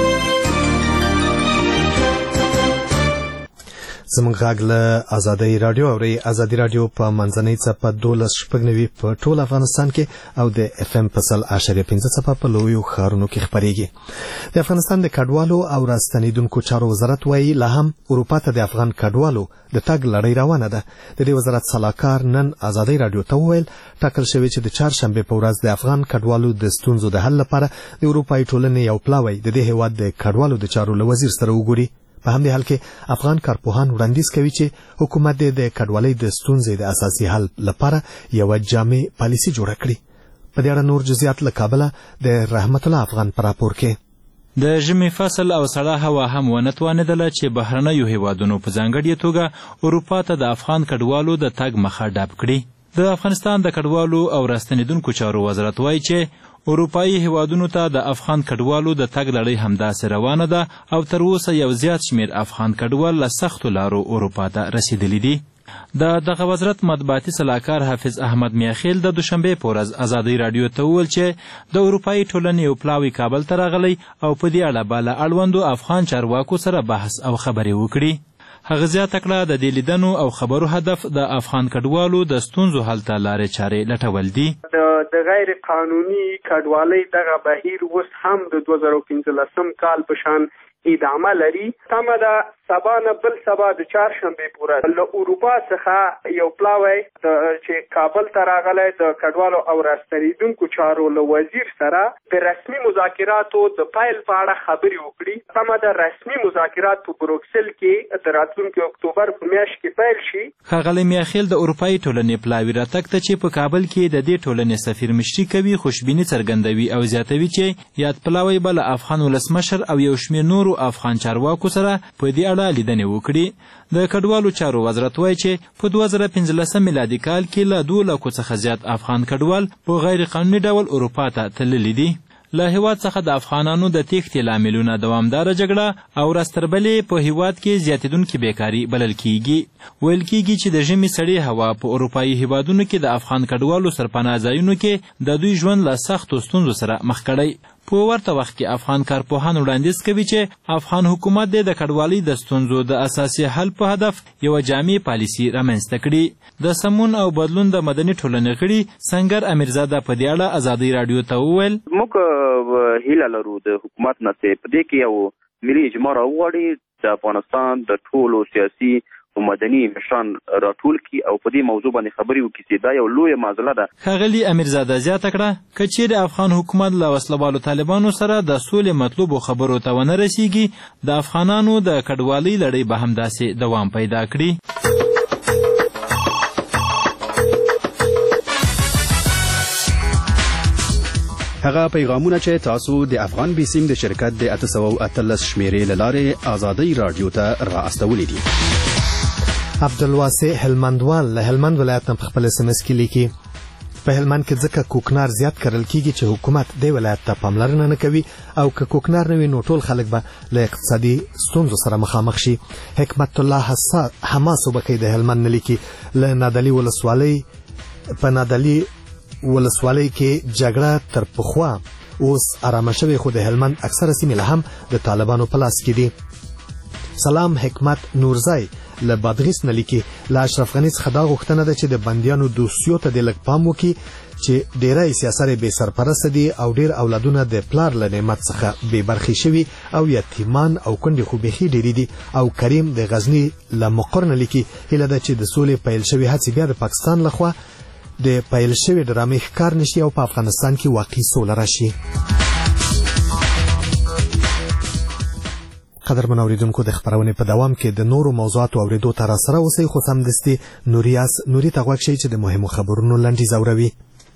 [SPEAKER 1] زموږ غږ له ازادي رادیو او ازادي رادیو په منځنۍ څپه دولس شپږ نوي په ټول افغانستان کې او د اف ام په سل اشاریه پنځه څپه په لویو ښارونو کې خپرېږي. د افغانستان د کډوالو او راستنیدونکو چارو وزارت وایي لا هم اروپا ته د افغان کډوالو د تګ لړۍ روانه ده. د دې وزارت سلاکار نن ازادي رادیو ته وویل ټاکل شوی چې د چهارشنبې په ورځ د افغان کډوالو د ستونزو د حل لپاره د اروپایي ټولنې یو پلاوی د دې هیواد د کډوالو د چارو له وزیر سره وګوري. په همدې حال کې افغان کارپوهان وړاندیز کوي چې حکومت د کډوالۍ د ستونزې د اساسي حل لپاره یو جامع پالیسي جوړه کړي. په دې اړه نور جزئیات له کابل د رحمت الله افغان پر راپور کې.
[SPEAKER 16] د ژمي فصل او سړه هوا هم ونه توانېدله چې بهرنیو هیوادونو په ځانګړې توګه اروپا ته د افغان کډوالو د تګ مخه ډب کړي. د افغانستان د کډوالو او راستنیدونکو چارو وزارت وایي چې اروپایي هیوادونو ته د افغان کډوالو د تګ لړۍ همداسې روانه ده او تر اوسه یو زیات شمیر افغان کډوال له سختو لارو اروپا ته رسیدلي دي. د دغه وزارت مطبوعاتي سلاکار حافظ احمد میاخیل د دوشنبې په ورځ ازادي رادیو ته وویل چې د اروپایي ټولنې یو پلاوی کابل ته راغلی او په دې اړه به له اړوندو افغان چارواکو سره بحث او خبرې وکړي. هغه زیاته کړه د دې لیدنو او خبرو هدف د افغان کډوالو د ستونزو حل ته لارې چارې لټول دي.
[SPEAKER 17] د غیر قانوني کډوالۍ دغه بهیر اوس هم د دوه زره پنځلسم کال په شان ادامه لري. تمه ده سبا نه بل سبا د چهارشنبې په ورځ له اروپا څخه یو پلاوی چې کابل ته راغلی د کډوالو او راستنیدونکو چارو له وزیر سره د رسمي مذاکراتو د پیل په اړه خبرې وکړي. تمه ده رسمي مذاکرات په بروکسل کې د راتلونکي اکتوبر په میاشت کې پیل شي.
[SPEAKER 16] ښاغلی میاخیل د اروپایي ټولنې پلاوي راتګ ته چې په کابل کې د دې ټولنې سفیر مشري کوي خوشبیني څرګندوي او زیاتوي چې یاد پلاوی به له افغان ولسمشر او یو شمېر نورو افغان چارواکو سره په دې اړه لیدنې وکړي. د کډوالو چارو وزارت وایي چې په دوه زره پنځلسم میلادي کال کې له دوه لکو څخه زیات افغان کډوال په غیر قانوني ډول اروپا ته تللي دي. له هیواد څخه د افغانانو د تېښتې لاملونه دوامداره جګړه او راستربلې په هیواد کې زیاتېدونکې بیکاري بلل کیږي. ویل کیږي چې د ژمي سړې هوا په اروپایي هیوادونو کې د افغان کډوالو سرپناه ځایونو کې د دوی ژوند له سختو ستونزو سره مخ کړی. په ورته وخت کې افغان کارپوهان وړاندیز کوي چې افغان حکومت د کډوالۍ د ستونزو د اساسي حل په هدف یو جامع پالیسي رامنځته کړي. د سمون او بدلون د مدني ټولنې غړي سنگر امیرزاده په دې اړه ازادي رادیو ته وویل
[SPEAKER 18] موږ هیله لرو د حکومت نه چې په دې کې یو ملي اجماع راوغواړي د افغانستان د ټولو سیاسي او مدني مشران راټول کی او په دې موضوع باندې خبرې وکړي چې دا یو لوی معضله ده.
[SPEAKER 16] ښاغلي امیرزاده زیاته کړه که چیرې افغان حکومت له وسلوالو طالبانو سره د سولې مطلوبو خبرو ته ونه رسیږي د افغانانو د کډوالۍ لړۍ به همداسې دوام پیدا کړي.
[SPEAKER 19] هغه پیغامونه چې تاسو د افغان بیسیم د شرکت د اته سوه او اتلس شمیرې له لارې آزادۍ رادیو ته را استولې دي.
[SPEAKER 1] عبدالواسع هلمندوال له هلمند ولایت نه په خپل اس ام اس کې لیکي په هلمند کې ځکه کوکنار زیات کرل کیږي چې حکومت د ولایت ته پاملرنه نه کوي او که کوکنار نه وي نو ټول خلک به له اقتصادي ستونزو سره مخامخ شي. حکمت الله حماس وبکې د هلمند نه لیکي له نادعلي ولسوالۍ په نادعلي ولسوالۍ کې جګړه تر پخوا اوس آرامه شوې خو د هلمند اکثره سیمې له هم د طالبانو په لاس کې دي. سلام حکمت نورزای له بادغیس نه لیکي له اشرف غنی څخه دا غوښتنه ده چې د بندیانو دوسیو ته د لږ پام وکړي چې ډیری سیاسر بې سرپرسته دي او ډیر اولادونه د پلار له نعمت څخه بې برخې شوي او یتیمان او کونډې خو بیخي ډیرې دي. او کریم د غزني له مقر نه لیکي هیله ده چې د سولې پیل شوې هڅې بیا د پاکستان لخوا د پیل شوې ډرامې ښکار نشي او په افغانستان کې واقعي سوله راشي. قدرمن اوریدونکو د خبرونې په دوام کې د نورو موضوعاتو اوریدو ته را سره اوسئ خو سمدستي نوریاس نوري ته غوږ شئ چې د مهمو خبرونو لنډیز اوروي.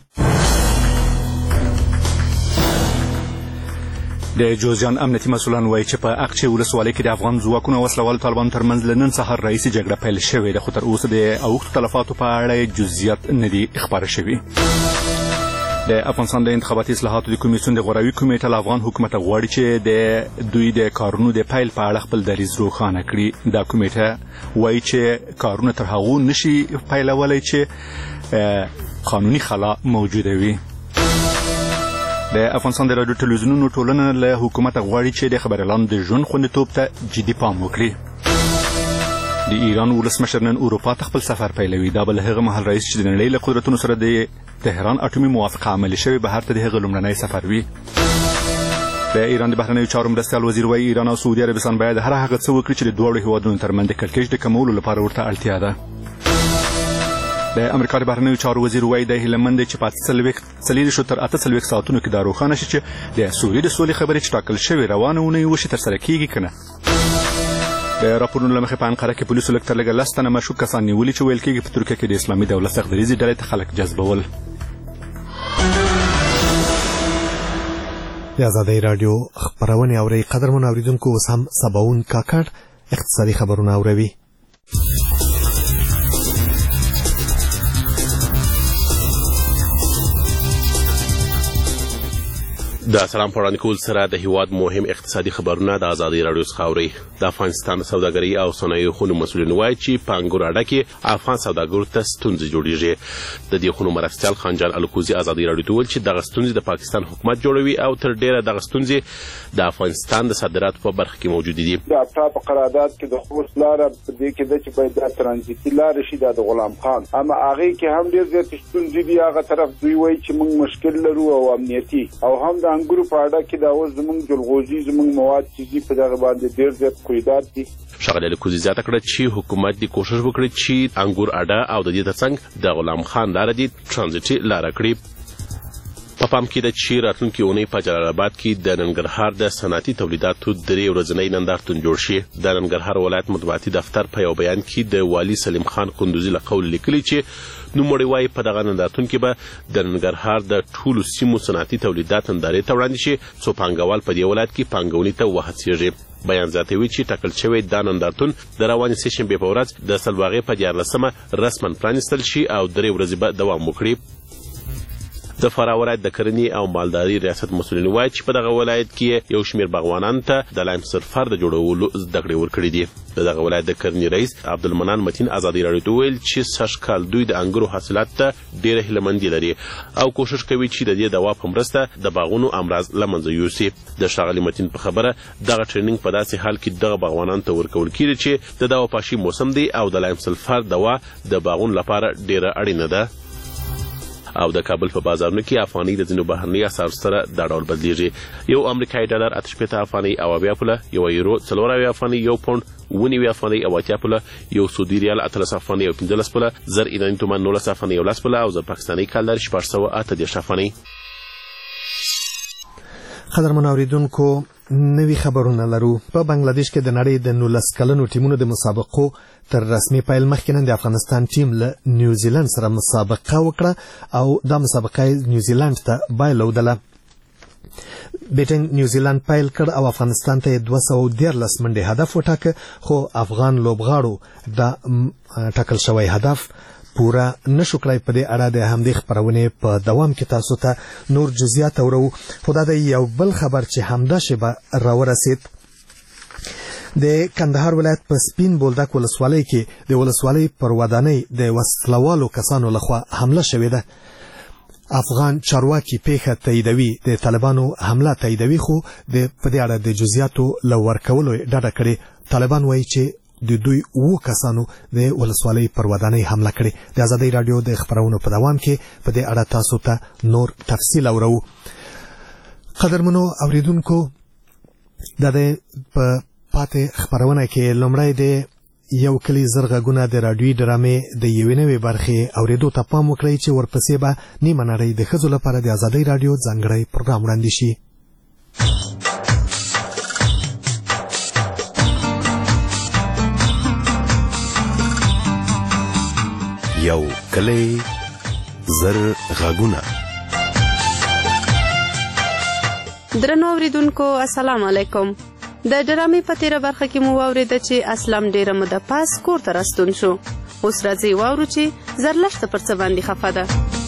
[SPEAKER 5] د جوزجان امنیتي مسؤلان وایي چې په اقچې ولسوالۍ کې د افغان ځواکونو او وسلوالو طالبانو ترمنځ له نن سهار راهیسې جګړه پیل شوې ده خو تر اوسه د اوښتو تلفاتو په اړه جزئیات نه دي خپاره شوي. د افغانستان د انتخاباتي اصلاحاتو د کمیسیون د غوراوي کمیټه له افغان حکومت غواړي چې د دوی د کارونو د پیل په اړه خپل دریځ روښانه کړي. دا کمیټه وایي چې کارونه تر هغو نشي پیلولی چې قانوني خلا موجوده وي. د افغانستان د راډیو ټلویزیونونو ټولنه له حکومت غواړي چې د خبریالانو د ژوند خوندیتوب ته جدي پام وکړي. د ایران ولسمشر نن اروپا ته خپل سفر پیلوي. دا به له هغه مهال راهیسې چې د نړۍ له قدرتونو سره د تهران اټومي موافقه عملي شوې بهر ته د هغه لومړنی سفر وي. د ایران د بهرنیو چارو مرستیال وزیر وایي ایران او سعودي عربستان باید هر هغه څه وکړي چې د دواړو هیوادونو ترمنځ د کړکېچ د کمولو لپاره ورته اړتیا ده. د امریکا د بهرنیو چارو وزیر وایي د هیله مند چې په څلېرویشتو تر اته څلوېښت ساعتونو کې دا روښانه شي چې د سوریې د سولې خبرې چې ټاکل شوې روانه اونۍ وشي ترسره کیږي که نه. د راپورونو له مخې په انقره کې پولیسو لږ تر لږه لس تنه مشکوک کسان نیولي چې ویل کېږي په ترکیه کې د اسلامي دولت سختدریځې ډلې ته خلک جذبول.
[SPEAKER 1] د ازادۍ راډیو خبرونه اوري قدرمن اوریدونکو اوس هم سباون کاکړ اقتصادي خبرونه اوروي.
[SPEAKER 4] د سلام پرانی کول سره د هیواد مهم اقتصادي خبرونه د ازادۍ راډیو څخه اوري. د افغانستان سوداګري او صنایعو خونو مسؤلین وایي چې په انګور اډه کې افغان سوداګرو ته ستونزې جوړیږي. د دې خونو مرستیال خانجان الکوزي ازادۍ راډیو ته وویل چې دغه ستونزې د پاکستان حکومت جوړوي او تر ډیره دغه ستونزې د افغانستان د صادراتو په برخه کې موجود دي.
[SPEAKER 20] د اټا په قرارداد کې د خوست لاره په دې کې د چې باید د ترانزیتي لاره شي د غلام خان اما هغه کې هم ډېر زیات ستونزې دي. هغه طرف دوی وایي چې موږ مشکل لرو او امنیتي او هم د انګورو په اړه کې دا اوس زموږ جلغوزي زموږ مواد چې په دغه باندې ډېر زیات قیودات دي.
[SPEAKER 4] ښاغلي الکوزي زیاته کړه چې حکومت دې کوشش وکړي چې انګور اډه او د دې ترڅنګ د غلام خان لاره دې ترانزیتي لاره کړي. په پام کې ده چې راتلونکې اونۍ په جلال آباد کې د ننګرهار د صنعتي تولیداتو درې ورځنی نندارتون جوړ شي. د ننګرهار ولایت مطبوعاتي دفتر په یو بیان کې د والي سلیم خان قندوزي له قول لیکلي چې نوموړی وایي په دغه نندارتون کې به د ننګرهار د ټولو سیمو صنعتي تولیدات نندارې ته وړاندې شي څو پانګوال په دې ولایت کې پانګونې ته وهڅېږي. بیان زیاتوي چې ټاکل شوی دا نندارتون د روانې سې شنبې په ورځ د سلواغې په دیارلسمه رسما پرانیستل شي او درې ورځې به دوام وکړي. د فراه ولایت د کرنې او مالداري ریاست مسؤلین وایي چې په دغه ولایت کې یو شمېر باغوانانو ته د لایم سرفر د جوړولو زده کړې ورکړي دي. د دغه ولایت د کرنې رئیس عبدالمنان متین ازادۍ راډیو ته وویل چې سږ کال دوی د انګورو حاصلات ته ډېره هیلهمندي لري او کوشش کوي چې د دې دوا په مرسته د باغونو امراض له منځه یوسي. د ښاغلي متین په خبره دغه ټریننګ په داسې حال کې دغه باغوانانو ته ورکول کېږي چې د دوا پاشي موسم دی او د لایم سلفر دوا د باغونو لپاره ډېره اړینه ده. او د کابل په بازارونو کې افغاني د ځینو بهرني اسعارو سره دا ډول بدلیږي. یو امریکایي ډالر اته شپېته افغانۍ او اویا پوله، یو یورو څلور اویا افغانۍ، یو پونډ اووه نوي افغانۍ او اتیا پوله، یو سعودي ریال اتلس افغانۍ او پنځلس پوله، زر ایراني تومان نولس افغانۍ او لس پوله او زر پاکستاني کالر شپږ سوه اته دېرش افغانۍ.
[SPEAKER 1] قدرمن اوریدونکو نوي خبرونه لرو. په بنگلاديش کې د نړۍ د نولس کلنو ټیمونو د مسابقو تر رسمي پیل مخکې نن د افغانستان ټیم له نیوزیلند سره مسابقه وکړه او دا مسابقه نیوزیلند ته بایلودله. بیټن نیوزیلند پیل کړ او افغانستان ته دوه سوه دیارلس منډې هدف وټاکه، خو افغان لوبغاړو د ټاکل شوی هدف پوره نشو کړای. په دې اړه د همدې خبرونې په دوام کې تاسو ته نور جزئیات اورو. خو دا د یو بل خبر چې همدا شیبه راورسید. د کندهار ولایت په سپین بولدک ولسوالۍ کې د ولسوالۍ پر ودانۍ د وسلوالو کسانو لخوا حمله شوې ده. افغان چارواکي پیښه تاییدوي، د طالبانو حمله تاییدوي، خو د په دې اړه د جزئیاتو له ورکولو ډډه کړې. طالبان وایي چې د دوی اوه کسانو د ولسوالۍ پر ودانۍ حمله کړې. د آزادۍ راډیو د خبرونو په دوام کې په دې اړه تاسو ته نور تفصیل اورو. قدرمنو اوریدونکو، دا د په پاتې خبرونه کې لومړی د یو کلی زرغږونه د راډیوي ډرامې د یوې نوې برخې اوریدو ته پام وکړئ چې ورپسې به نیمه نړۍ د ښځو لپاره د آزادۍ راډیو ځانګړی پروګرام وړاندې شي.
[SPEAKER 21] یو کلی زرغږونه.
[SPEAKER 22] درنو اوریدونکو، السلام علیکم. د ډرامې په تیره برخه کې مو واورېده چې اسلام ډیره موده پاس کور ته راستون شو. اوس راځئ واورو چې زرلښته پر څه باندې خفه ده.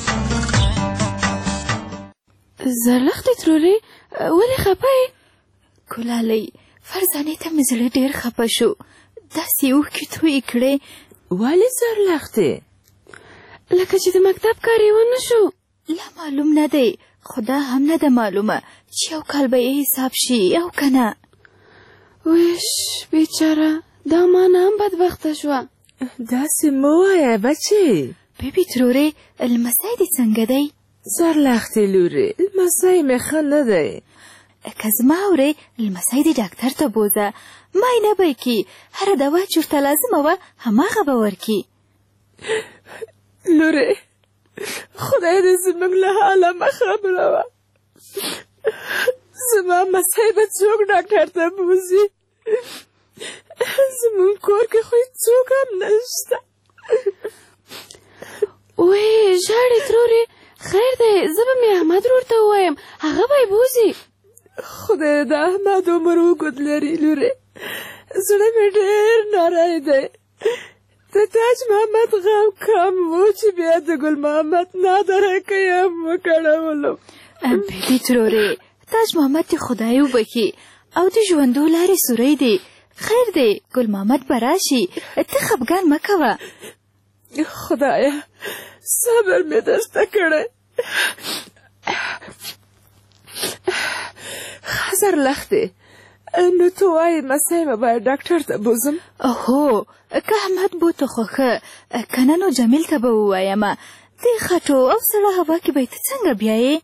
[SPEAKER 8] زرلښتې ترورې ولې خفه یې؟ ګلالۍ، فرزانې ته مې زړه ډېر خفه شو، داسې اوښکې تویې کړې.
[SPEAKER 23] ولې زرلښتې؟
[SPEAKER 8] لکه چې د مکتب کار یې ونه شو. لا معلوم نه دی، خو دا هم نه ده معلومه چې یو کال به یې حساب شي او که نه.
[SPEAKER 23] ویش بیچاره، دا مانا هم بدبخته شوه. داسې مه وایه بچې.
[SPEAKER 8] بیبي ترورې، لمسی دې څنګه دی؟
[SPEAKER 23] زرلښتې لورې، لمسی مې ښه نه دی.
[SPEAKER 8] که زما اورې، لمسی دې ډاکټر ته بوځه، معاینه به یې کړي، هره دوا چې ورته لازمه وه هماغه به ورکړي.
[SPEAKER 23] لورې، خدای دې زموږ له حاله مه خبره وه. زما مسی به څوک ډاکټر ته بوځي؟ زموږ کور کې خو څوک هم نشته.
[SPEAKER 8] وې ژاړې ترورې، خیر دی، زه به مې احمد ورور ته ووایم، هغه به یې بوځي.
[SPEAKER 23] خدای د احمد عمر اوږد لري لورې، زړه مې ډېر نری دی. د تاج محمد غم کم و چې بیا د ګل محمد نادرکه یې هم وکړولم.
[SPEAKER 8] بیبي ترورې، تاج محمد دې خدای وبخي او د ژوندو لارې سوری دی. خیر دی، ګل محمد به راشي، ته خفګان مه کوه.
[SPEAKER 23] خدایه، صبر مې درته کړی. زرلښتې، نو ته وایې مسی به باید ډاکټر ته بوځم؟
[SPEAKER 8] هو، که احمد بوته خو ښه، که نه نو جمیل ته به ووایم. دې خټو او سړه هوا کې به یې ته څنګه بیایې؟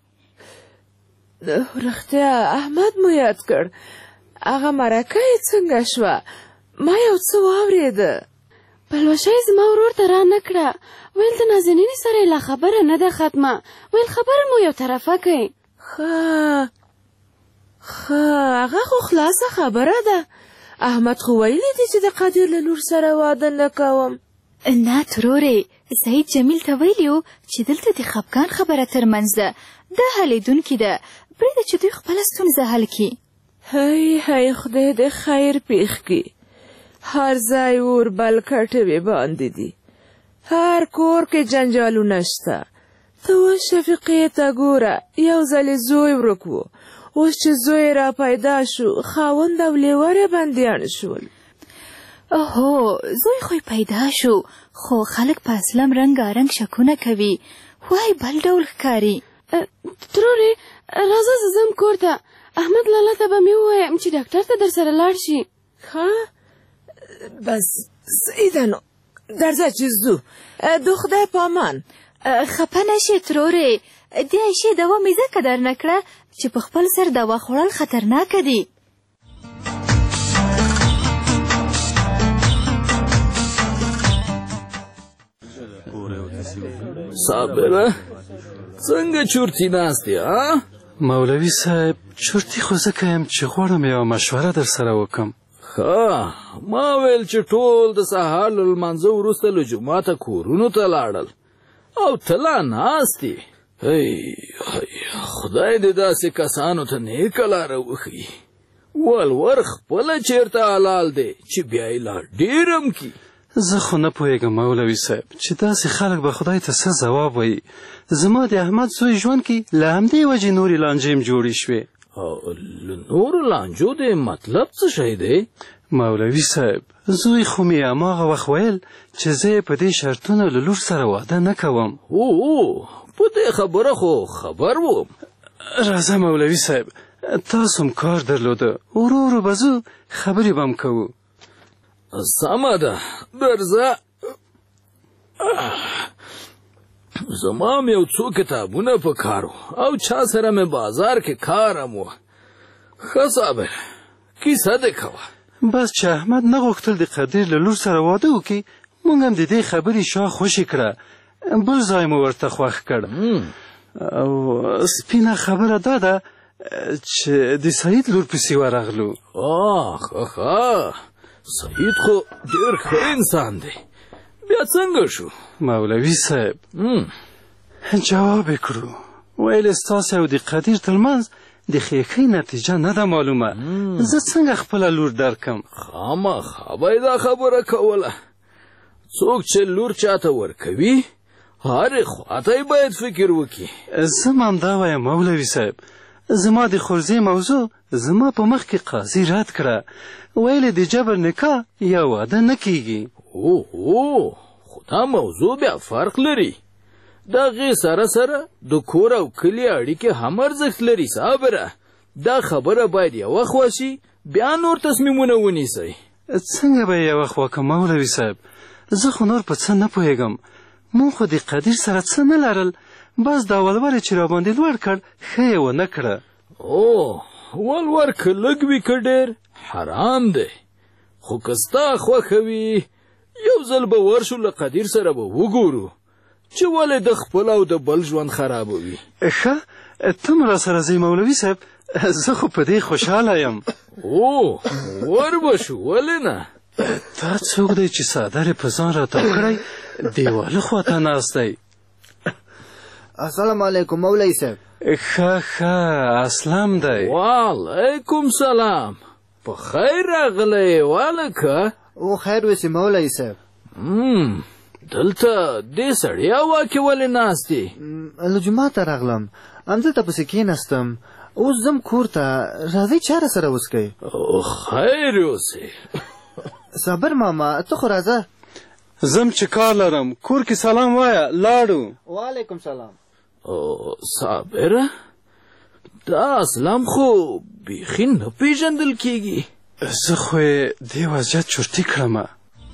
[SPEAKER 23] رښتیا احمد مو یاد کړ. هغه مرکه یې څنګه شوه؟ ما یو څه واورېده.
[SPEAKER 8] پلوشه یې زما ورور ته را نه کړه، ویل د نازنینې سره یې لا خبره نه ده ختمه، ویل خبره مو یو طرفه کوي.
[SPEAKER 23] ښه ښه، هغه خو خلاصه خبره ده. احمد خو ویلی دی چې د قادر له لور سره واده نه کوم.
[SPEAKER 8] نه ترورې، سعید جمیل ته ویلي و چې دلته د خفګان خبره ترمنځ ده، دا حلیدونکې ده، پرېږده چې دوی خپله ستونزه حل کړي.
[SPEAKER 23] هی هی، خدای دې خیر پېښ کړي. هر ځای اور بل کټوې باندې دي، هر کور کې جنجالونه شته. ته اوس شفیقې ته ګوره، یو ځلې زوی ورک و، اوس چې زوی را پیدا شو، خاوند او لیوره بندیان شول.
[SPEAKER 8] هو، زوی خو پیدا شو، خو خلک په اسلام رنګارنګ شکونه کوي، وای بل ډول ښکاري.
[SPEAKER 23] ترورې، راځه زه ځم کور ته. احمد لالا ته به مې ووایم چې ډاکټر ته در سره لاړ شي. ښه، بس صحیح نو درځه چې ځو. د خدای په امان.
[SPEAKER 8] خفه نشې ترورې، دې عایشې دوا مې ځکه در نه کړه چې په خپل سر دوا خوړل خطرناکه دي.
[SPEAKER 24] صابره، څنګه چورتي ناست یې؟
[SPEAKER 25] مولوي صاحب، چورتي خو ځکه یم چې غواړم یوه مشوره در سره وکړم.
[SPEAKER 24] ښه، ما ویل چې ټول د سهار له لمانځه وروسته له جوماته کورونو ته لاړل او ته لا ناست یې. هی خدای دې داسې کسانو ته نیکه لاره وښیي. ولور خپله چېرته حلال دی چې بیا یې لا ډېر هم کي.
[SPEAKER 25] زه خو نه پوهېږم مولوي صاحب چې داسې خلک به خدای ته څه ځواب وایي. زما د احمد زوی ژوند کې له همدې وجې نورې لانجې هم جوړې شوې.
[SPEAKER 24] له نورو لانجو د مطلب څه شی دی؟
[SPEAKER 25] مولوي صاحب زوی خو مې هماغه وخت ویل چې زه یې په دې شرطونو له لور سره واده نه کوم.
[SPEAKER 24] او په دې خبره خو خبر وم.
[SPEAKER 25] راځه مولوي صاحب تاسو هم کار درلوده، ورو ورو به ځو خبرې به هم کوو.
[SPEAKER 24] سمه ده درځه. زما هم یو څو کتابونه په کار وو او چا سره مې بازار کې کار هم وه. ښه صابر کیسه دې کوه.
[SPEAKER 25] بس چې احمد نه غوښتل د قدیر له لور سره واده وکړي موږ هم د دې خبرې شا خوشې کړه، بل ځای مو ورته خوښ کړ. او سپینه خبره دا ده چې د سعید لور پسې ورغلو.
[SPEAKER 24] آخ ښه سعید خو ډېر ښه انسان دی. بیا څنګه شو؟
[SPEAKER 25] مولوي صاحب جواب یې کړو ویل ستاسې او د قدیر ترمنځ د ښېښۍ نتیجه نه ده معلومه. زه څنګه خپله لور درکم؟
[SPEAKER 24] خامخا به یې دا خبره کوله. څوک چې لور چاته ورکوي هرې خواته یې باید فکر وکړي.
[SPEAKER 25] زه هم همدا وایم مولوي صاحب. زما د خورزې موضوع زما په مخ کې قاضي رد کړه، ویلې د جبر نکاح یا واده نه کیږي.
[SPEAKER 24] او او خو دا موضوع بیا فرق لري. د هغې سره سره د کور او کلي اړیکې هم ارزښت لري. صابره دا خبره باید یوه خوا شي بیا نور تصمیمونه ونیسئ.
[SPEAKER 25] څنګه به یې یوه خوا کړم مولوي صاحب؟ زه خو نور په څه نه پوهېږم. مونږ خو د قدیر سره څه نه لرل، بس دا ولور چې راباندې لوړ کړ ښه یې ونه کړه.
[SPEAKER 24] او ولور که لږ وي که ډېر حرام دی، خو که ستا خوښه وي یو ځل به ورشو له قدیر سره به وګورو چې ولې د خپل او د بل ژوند خرابوي.
[SPEAKER 25] ښه ته م راسره ځئ مولوي صاحب، زه خو په دې خوشحاله یم.
[SPEAKER 24] او ور به شو ولې نه؟
[SPEAKER 25] دا څوک دی چې څادر یې په ځان راتاو کړی دیواله خواته ناست دی؟
[SPEAKER 2] السلام علیکم مولوي صاحب.
[SPEAKER 25] ښه ښه اسلام دی.
[SPEAKER 24] وعلیکم سلام. په خیر راغلی والکه.
[SPEAKER 2] او خیر وسې مولوي صاحب.
[SPEAKER 24] دلته دې سړی هوا کې ولې ناست یې؟
[SPEAKER 2] له جومات ته راغلم همدلته پسې کېناستم، اوس ځم کور ته. راځئ چاره سره وڅکئ.
[SPEAKER 24] خیر اوسې.
[SPEAKER 2] صابر ماما ته خو راځه.
[SPEAKER 25] زم چې کار لرم کور کې سلام وایه لاړو.
[SPEAKER 2] وعلیکم سلام.
[SPEAKER 24] صابره دا اسلام خو بیخي نه پیژندل کېږي.
[SPEAKER 25] زه خو یې دې وضعیت چرتي کړم.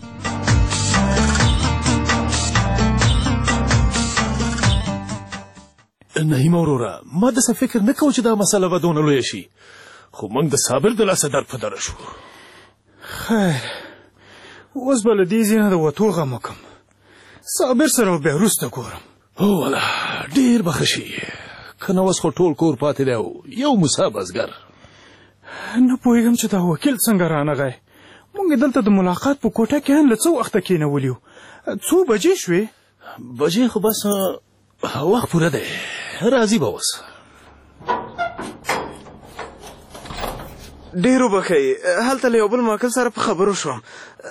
[SPEAKER 3] نهیمه وروره ما داسې فکر نه کوم چې دا مسله به دونه لویه شي، خو موږ د صابر د لاسه در په دره شو.
[SPEAKER 7] خیر اوس به له دې ځای نه د وتو غم وکړم. صابر سره به بیا وروسته ګورم.
[SPEAKER 3] هو والا ډېر به ښه شي، که نه اوس خو ټول کور پاتې دی او یو موسی بزګر.
[SPEAKER 7] نه پوهېږم چې دا وکیل څنګه رانغی. موږ دلته د ملاقات په کوټه کې هم له څه وخته کېنولي یو. څو بجې شوې؟
[SPEAKER 3] بجې خو بس وخت پوره دی، راځي به اوس.
[SPEAKER 7] ډېر وبښئ هلته له یو بل موکل سره په خبرو شوم.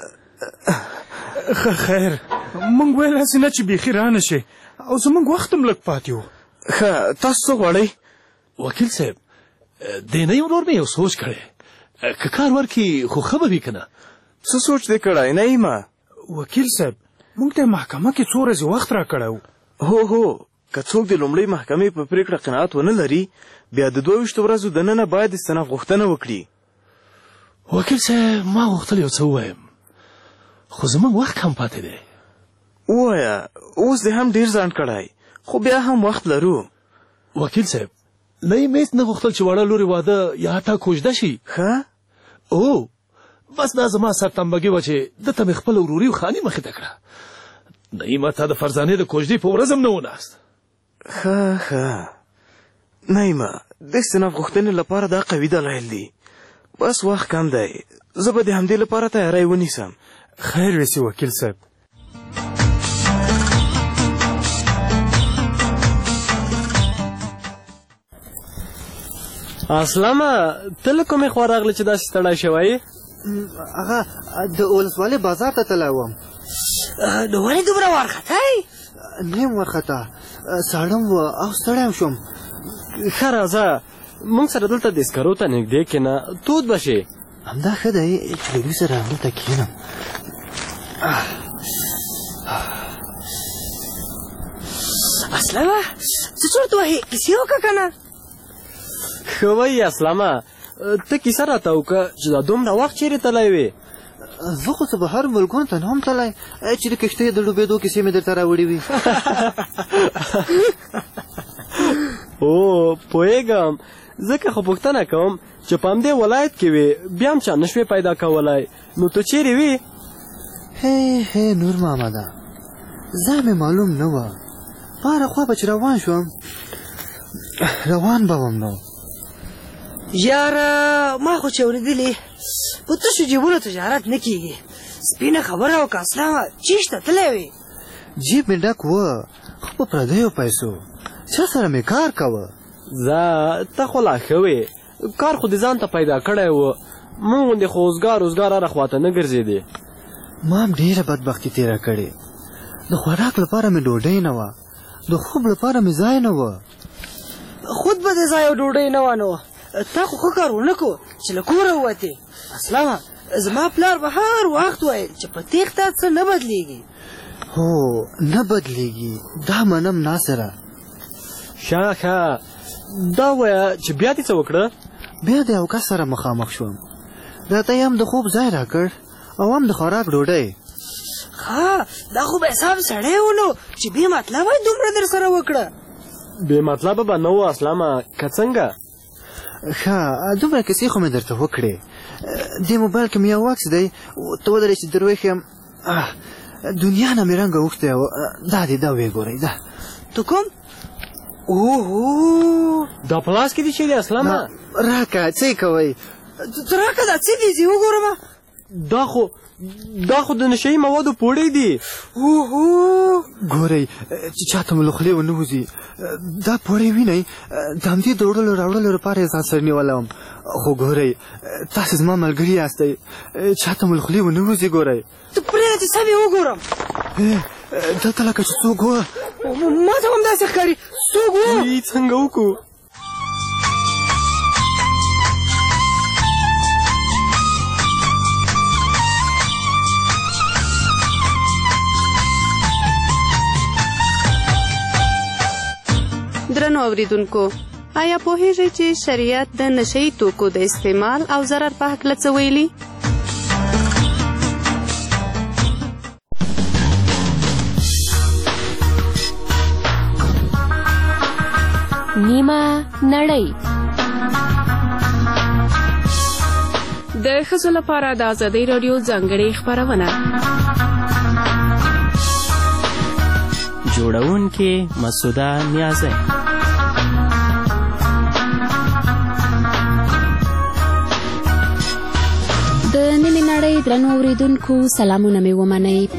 [SPEAKER 7] ښه خیر موږ ویل هسې نه چې بیخي رانه شي او زموږ وخت هم لږ پاتې و. ښه تاسو څه غواړئ؟
[SPEAKER 3] وکیل صاحب دې نه ورور مې یو سوچ کړی، که کار ورکړي خو ښه به وي که نه؟
[SPEAKER 7] څه سوچ دې کړی نعیمه؟ وکیل صاحب موږ ته محکمه کې څو ورځې وخت را کړی و. هو هو که څوک د لومړۍ محکمې په پرېکړه قناعت ونه لري بیا د دوه ویشتو ورځو دننه باید استناف غوښتنه وکړي.
[SPEAKER 3] وکیل صاحب ما غوښتل یو څه ووایم خو زموږ وخت هم پاتې دی.
[SPEAKER 7] ووایه اوس دې هم ډېر ځنډ کړی خو بیا هم وخت لرو.
[SPEAKER 3] وکیل صاحب نعیم هېڅ نه غوښتل چې وړه لورې واده یا حتی کوژده شي.
[SPEAKER 7] ښه
[SPEAKER 3] او بس دا زما سرتنبګي وه چې ده ته مې خپله وروري خاني مخې ته کړه. نعیمه تا د فرزانې د کوژدې په ورځ هم نه وناست.
[SPEAKER 7] ښه ښه نعیمه د استناف غوښتنې لپاره دا قوي دلایل دي، بس وخت کم دی، زه به د همدې لپاره تیاری ونیسم. خیر وسې وکیل صاحب.
[SPEAKER 6] اسلامه ته له کومې خوا راغلې چې داسې ستړی شوی؟
[SPEAKER 2] هغه د ولسوالۍ بازار ته تللی وم.
[SPEAKER 9] نو ولې دومره وارخطی؟
[SPEAKER 2] نه یم وارخطا، ساړه و او ستړی شوم.
[SPEAKER 6] ښه راځه موږ سره دلته د سکرو ته نږدې کښېنه، تود به شي.
[SPEAKER 2] همدا ښه دی چې له دوی سره همدلته کښېنم.
[SPEAKER 9] اسلامه څه چورت وهې؟ کیسې وکړه که نه؟
[SPEAKER 6] ښه وایي اسلامه، ته کیسه راته وکړه چې دا دومره وخت چیرې تللی وې؟
[SPEAKER 2] زه خو څه بهر ملکونو ته نه هم تللی چې د کښتۍ د ډوبېدو کیسې مې درته راوړې وي.
[SPEAKER 6] او پوهېږم، ځکه خو پوښتنه کوم چې په همدې ولایت کې وې بیا هم چا نه شوې پیدا کولی، نو ته چیرې وې؟
[SPEAKER 2] هی هی نور محمده، ځای مې معلوم نه وه. په هره خوا به چې روان شوم روان به وم. نو
[SPEAKER 9] یاره ما خو چې اورېدلې په تشو جیبونو تجارت نه کېږي. سپینه خبره وکړه اسلامه، چېرته تللی وې؟
[SPEAKER 2] جیب مې ډک و خو په پردیو پیسو. چا سره مې کار کوه؟
[SPEAKER 6] زه ته خو لا ښه وې، کار خو دې ځان ته پیدا کړی و، مونږ غوندې خو اوزګار اوزګار هره خواته نه ګرځېدې.
[SPEAKER 2] ما هم ډېره بدبختي تېره کړې. د خوراک لپاره مې ډوډۍ نه وه، د خوب لپاره مې ځای نه وه.
[SPEAKER 9] خود به دې ځای او ډوډۍ نه وه، نو تا خو ښه کار ونه کړو چې له کوره ووتې. اسلامه زما پلار به هر وخت ویل چې په تېښته څه نه بدلېږي.
[SPEAKER 2] هو نه بدلېږي، دا منم ناصره.
[SPEAKER 6] ښه ښه دا وایه چې بیا دې څه وکړه؟
[SPEAKER 2] بیا د یو کس سره مخامخ شوم، راته یې هم د خوب ځای راکړ او هم د خوراک ډوډۍ.
[SPEAKER 9] ښه دا خو به حساب سړی و نو چې بې مطلبه یې دومره در سره وکړه.
[SPEAKER 6] بې مطلبه به نه و اسلامه، که څنګه؟
[SPEAKER 2] ښه دومره کیسې خو مې درته وکړې. دې موبایل کې مې یو عکس دی، ته ودرې چې در وښیم. دنیا نه مې رنګ اوښتی و. دا دې دا ویې ګورئ. دا
[SPEAKER 9] ته کوم؟ اوهو
[SPEAKER 6] دا په لاس کې دي چیرې اسلامه؟
[SPEAKER 2] راکه څه یې کوئ؟
[SPEAKER 9] ته راکه دا څه دي؟ زه وګورم.
[SPEAKER 6] دا خو دا خو د نشهیي موادو پوړۍ دي.
[SPEAKER 9] اوهو
[SPEAKER 2] ګورئ چې چاته مو له خولې ونه وځي. دا پوړۍ وینئ، د همدې د وړلو راوړلو لپاره یې ځان سره نیولی وم. خو ګورئ تاسې زما ملګري یاستئ، چاته مو له خولې ونه وځي. ګورئ
[SPEAKER 9] ته پرېږده چې سم یې وګورم.
[SPEAKER 2] دلته لکه چې څوک وه.
[SPEAKER 9] ما ته هم داسې ښکاري څوک وه.
[SPEAKER 6] څنګه وکړو؟
[SPEAKER 22] درنو اوریدونکو، آیا پوهیږئ چې شریعت د نشهیي توکو د استعمال او ضرر په هکله څه ویلي؟
[SPEAKER 10] نیمه نړۍ
[SPEAKER 15] د ښځو لپاره د ازادۍ راډیو ځانګړې خپرونه.
[SPEAKER 10] جوړونکې مسعوده نیازی. د نیمې نړۍ درنو اوریدونکو سلامونه مې ومنئ.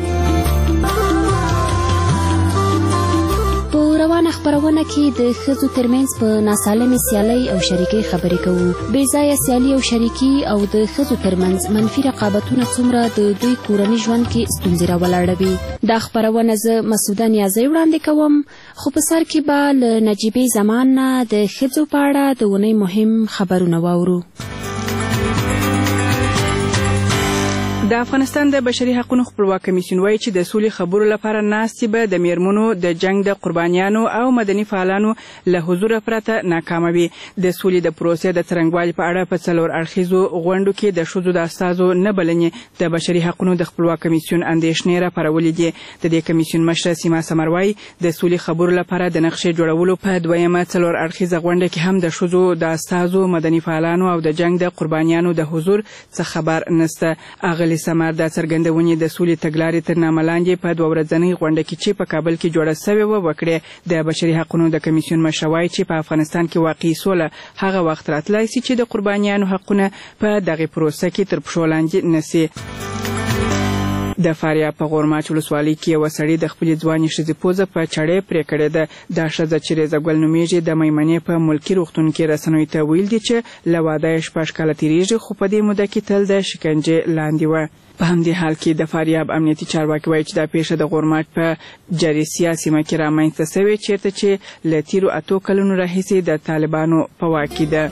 [SPEAKER 10] په روانه خپرونه کې د ښځو ترمنځ په ناسالمې سیالۍ او شریکۍ خبرې کوو. بې ځایه سیالي او شریکي او د ښځو ترمنځ منفي رقابتونه څومره د دوی کورني ژوند کې ستونزې راولاړوي. دا خپرونه زه مسعوده نیازی وړاندې کوم، خو په سر کې به له نجیبې زمان نه د ښځو په اړه د اونۍ مهم خبرونه واورو.
[SPEAKER 11] د افغانستان د بشري حقوقو خپلواک کمیسیون وایي چې د سولې خبرو لپاره ناستې به د میرمنو د جنگ د قربانیانو او مدني فعالانو له حضور پرته ناکامه وي. د سولې د پروسې د څرنګوالي په اړه په څلور اړخیزو غونډو کې د ښځو د استازو نه بلنې د بشري حقوقو د خپلواک کمیسیون اندېښنې راپارولې دي. د دې کمیسیون مشره سیما سمر وایي د سولې خبرو لپاره د نقشې جوړولو په دویمه څلور اړخیزه غونډه کې هم د ښځو د استازو، مدني فعالانو او د جنگ د قربانیانو د حضور څه خبر نشته. اغلې سمر د څرګندونې د سولې تګلارې تر نامه لاندې په دوه ورځنۍ غونډه کې چې په کابل کې جوړه سوې وه وکړې. د بشري حقوقو د کمیسیون مشره وایي چې په افغانستان کې واقعي سوله هغه وخت راتلی سي چې د قربانیانو حقونه په دغه پروسه کې تر پښو لاندې نسي. د فاریاب په غورماچ ولسوالۍ کې یوه سړي د خپلې ځوانې ښځې پوزه په چړې پرې کړې ده. دا ښځه چې ریزه ګل نومیږي د میمنې په ملکي روغتون کې رسنیو ته ویل دي چې له واده یې شپږ کاله تېرېږي، خو په دې موده کې تل د شکنجې لاندې وه. په همدې حال کې د فاریاب امنیتي چارواکي وایي چې دا پیښه د غورماچ په جریسیا سیمه کې رامنځته سوې، چیرته چې له تېرو اتو کلونو راهیسې د طالبانو په واک کې ده.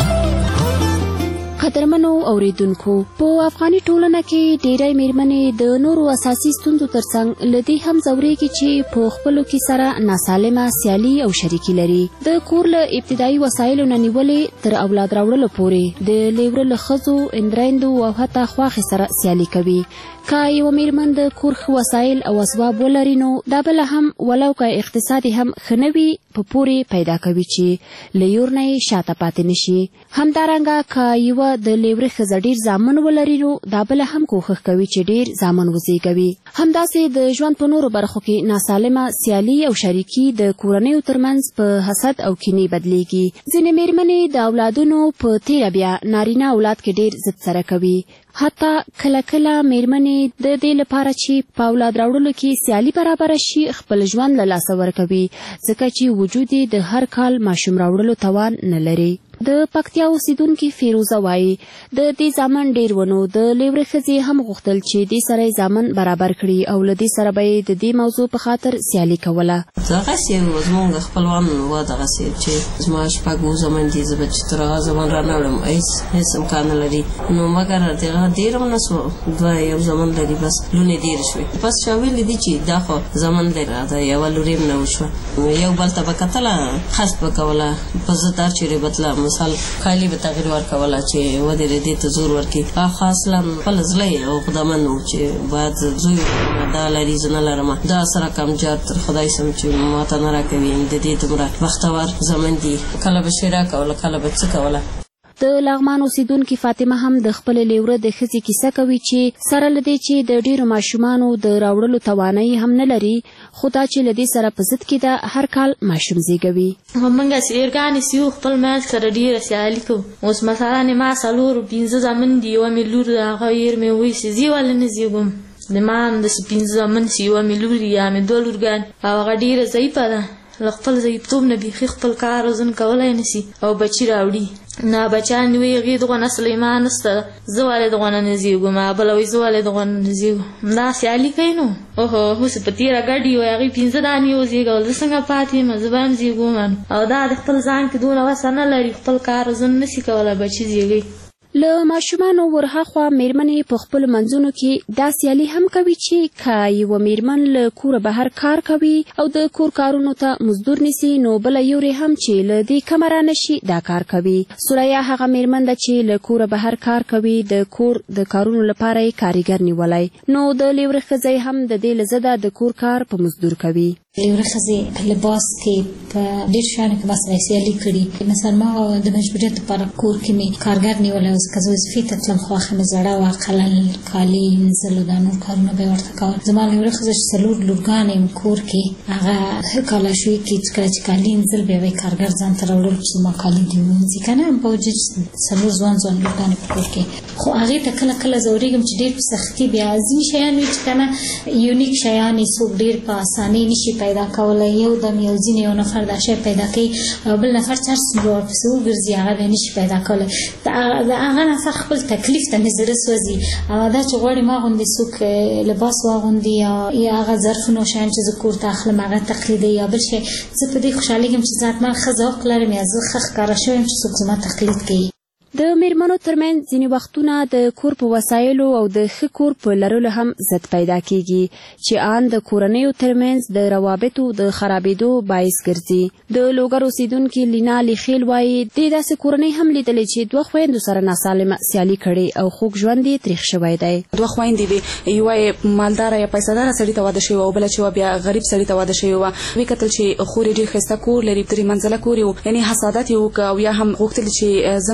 [SPEAKER 10] قدرمنو اوریدونکو، په افغاني ټولنه کې ډېری میرمنې د نورو اساسي ستونزو ترڅنګ له دې هم ځورېږي چې په خپلو کې سره ناسالمه سیالي او شریکي لري. د کور له ابتدایي وسایلو نه نیولې تر اولاد راوړلو پورې د لیورلو ښځو، اندرایندو او حتی خواښې سره سیالي کوي. که یوه میرمن د کور ښه وسایل او اسباب ولري نو دا بله هم ولو که اقتصاد هم ښه نه وي په پورې پیدا کوي چې له یور نه یې شاته پاتې نشي. همدارنګه که یوه د لیورې ښځه ډېر زامن ولري نو دا بله هم کوښښ کوي چې ډېر زامن وزېږوي. همداسې د ژوند په نورو برخو کې ناسالمه سیالي او شریکي د کورنیو ترمنځ په حسد او کینې بدلیږي. ځینې میرمنې د اولادونو په تیره بیا نارینه اولاد کې ډېر ضد سره کوي. حتی کله کله میرمنې د دې لپاره چې په اولاد راوړلو کې سیالي برابره شي خپل ژوند له لاسه ورکوي، ځکه چې وجود یې د هر کال ماشوم راوړلو توان نه لري. د پکتیا اوسیدونکي فیروزه وایي د دې زامن ډېر ونو د لیورې ښځې هم غوښتل چې دې سره یې زامن برابر کړي او له دې سره به یې د دې موضوع په خاطر سیالي کوله.
[SPEAKER 12] دغسې زموږ خپلوان وه دغسې چې زما شپږ اووه زامن دي، زه به چې تر هغه زامن را نه وړم هېڅ امکان نه لري. نو مګر دغه ډېر هم نه سوه، دوه یو زامن لري، بس لوڼې ډېرې شوې. بس چا ویلي دي چې دا خو زامن دی راته یوه لور هم نه وشوه. یو بل ته به کتله، خست به کوله، په ضد هر چېرې به تله، مثال کالي به تغییر ورکوله چې ودرې دې ته زور ورکړي. خو اصلا خپل زړه او خدامن و چې باید زوی دا لري زه نه لرم، دا سره کمجار تر خدای سم چې ماته نه راکوي. د دې دومره بختور زمن دي، کله به شیره کوله، کله به څه کوله.
[SPEAKER 10] د لغمان اوسیدونکي فاطمه هم د خپلې لیوره د ښځې کیسه کوي چې سره له دې چې د ډېرو ماشومانو د راوړلو توانایي هم نه لري، خو دا چې له دې سره په ضد کې ده هر کال ماشوم زیږوي.
[SPEAKER 8] موږ سیرګانې سیو خپل منځ سره ډېره سیالي کوو. اوس مثلا ما څلور پنځه زامن دي، یوه مې لور ده، هغه یې مې وایي چې زه ولې نه زیږوم. د ما هم داسې پنځه زامن چې یوه مې لور یا مې دوه لورګانې، او هغه ډېره ضعیفه ده، له خپل ضعیفتوب نه بیخي خپل کار وزن کولی نشي او بچي راوړي. نه بچیان وي هغې دغونه سلیمان نسته، زه ولې دغونه نه زیږوم، بله وایي زه ولې دغونه نه زیږوم. دا سیالي کوي. نو اوهو اوس په تېره ګډ یو هغې پنځه دانې وزېږول، زه څنګه پاتې یم، زه به هم زیږوم. او دا د خپل ځان کې دونه وسه نه لري، خپل کار وزن نشي کولی بچي زیږوي.
[SPEAKER 10] له ماشومانو ورهاخوا میرمنې په خپلو منځونو کې دا سیالي هم کوي چې که یوه میرمن له کوره بهر کار کوي او د کور کارونو ته مزدور نیسي نو بله یورې هم چې له دې کمه رانشي دا کار کوي. سوریا هغه میرمن ده چې له کوره بهر کار کوي، د کور د کارونو لپاره یې کارګر نیولی، نو د لیورې ښځی هم د دې له ضده د کور کار په مزدور کوي.
[SPEAKER 13] لیورې ښځې لباس کې په ډېر شیانو کې ما سره سیالي کړي. مثلا ما د مجبوریت لپاره کور کې مې کارګر نیولی، اوس که زه وظیفې ته تلم خو اخر مې زړه وه، قلل، کالي مینځل او دا نور کارونه به یې ورته کول. زما لیورې ښځه چې څلور لورګانې یم کور کې، هغه ښه کالاشوي کې چې کله چې کالي مینځل بیا به یې کارګر ځان ته راوړل چې زما کالي دې ومینځي که نه، په وجه چې څلور ځوان ځوان لورګانې په کور کې. خو هغې ته کله کله ځورېږم چې ډېر په سختي بیا ځینې شیان وي چې که نه یونیک شیان یې څوک ډېر په اسانۍ نشي پیدا کولی. یو دم یو ځینې یو نفر دا شی پیدا کوي او بل نفر چې هر څومره ورپسې وګرځي هغه به یې نشي پیدا کولی. د هغه نفر خپل تکلیف ته مې زړه سوځي. او دا چې غواړي ما غوندې څوک لباس واغوندي یا هغه ظرفونه او شیان چې زه کور ته اخلم هغه تقلیدي یا بل شی، زه په دې خوشحالېږم چې زه حتما ښه ذوق لرم یا زه ښه ښکاره شوی یم چې څوک زما تقلید کوي.
[SPEAKER 10] د میرمنو ترمنځ ځینې وختونه د کور په وسایلو او د ښه کور په لرلو هم ضد پیدا کیږي چې آن د کورنیو ترمنځ د روابطو د خرابېدو باعث ګرځي. د لوګر اوسیدونکي لینا لیخیل وایي دې داسې کورنۍ هم لیدلې چې دوه خویندو سره ناسالمه سیالي کړې او خوږ ژوند یې تریخ شوی دی.
[SPEAKER 14] دوه خویندې وې، یوه یې مالداره یا پیسهداره سړي ته واده شوې وه او بله چې وه بیا غریب سړي ته واده شوې وه. ویې کتل چې خور یې ډېر ښایسته کور لري، درې منزله کور یې و، یعنې حسادت یې وکړه او یا هم غوښتل چې زه باید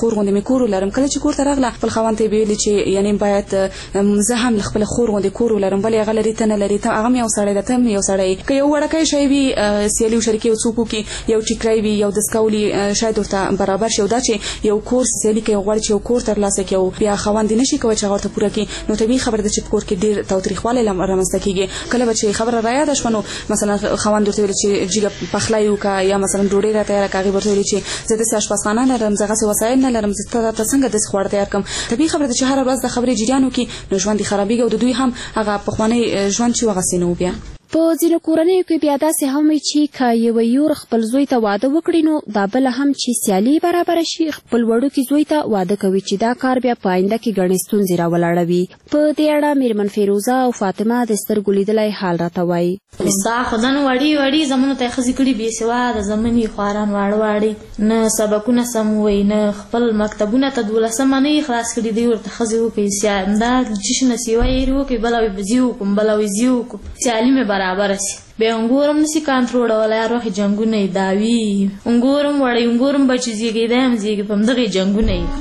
[SPEAKER 14] خور غوندې مې کور ولرم. کله چې کور ته راغله خپل خاوند ته یې ویلې چې یعنې باید زه هم له خپل خور غوندې کور ولرم، ولې هغه لري ته نه لري، ته هغه هم یو سړی ده ته هم یو سړی. که یو وړکی شی وي سیالي او شریکي یو څوک وکړي، یو ټیکری وي یو دستکول شاید ورته برابر شي، او دا چې یو کور سیالي کوي غواړي چې یو کور ترلاسه کړي او بیا خاوند یې نشي کولی چې هغه ورته پوره کړي، نو طبیعي خبره ده چې په کور کې ډېر تاوتریخوالی رامنځته کېږي. کله به چې خبره رایاده شوه نو مثلا خاوند ورته ویلي چې جګه پخلی وکړه یا مثلا ډوډۍ را تیاره کړه، هغې به ورته ویلي چې زه داسې اشپزخانه نه لرم، زه هغسې وسایل نه لرم، زه ته ته څنګه داسې خواړه تیار کړم. طبیعي خبره ده چې هره ورځ د خبرې جریان وکړي نو ژوند یې خرابېږي او د دوی هم هغه پخوانی ژوند چې و هغسې نه و. بیا
[SPEAKER 10] په ځینو کورنیو کې بیا داسې هم وي چې که یوه یور خپل زوی ته واده وکړي نو دا بله هم چې سیالي برابره شي خپل وړوکي زوی ته واده کوي چې دا کار بیا په آینده کې ګڼې ستونزې راولاړوي. په دې اړه میرمن فیروزه او فاطمه د سترګو لیدلی حال راته وایي.
[SPEAKER 8] ستا خو ځان وړي وړي زمونو ته یې ښځې کړي بې سواده زمن یې خواران واړه واړې، نه سبقونه سم وایي، نه خپل مکتبونه ته دولسمه نه یې خلاص کړي، دوی ورته ښځې وکړي دا جشنه سیوه یې وکړي، بله وایي به زی وکړم، بله وایي زی وکړو، سیالي مې برابره سي. بیا انګورم نشي کنټرولولی، هر وخت جنګونه یې داوي، انګورم وړی انګورم به چې زیږي دی هم زیږي په همدغې جنګونه یې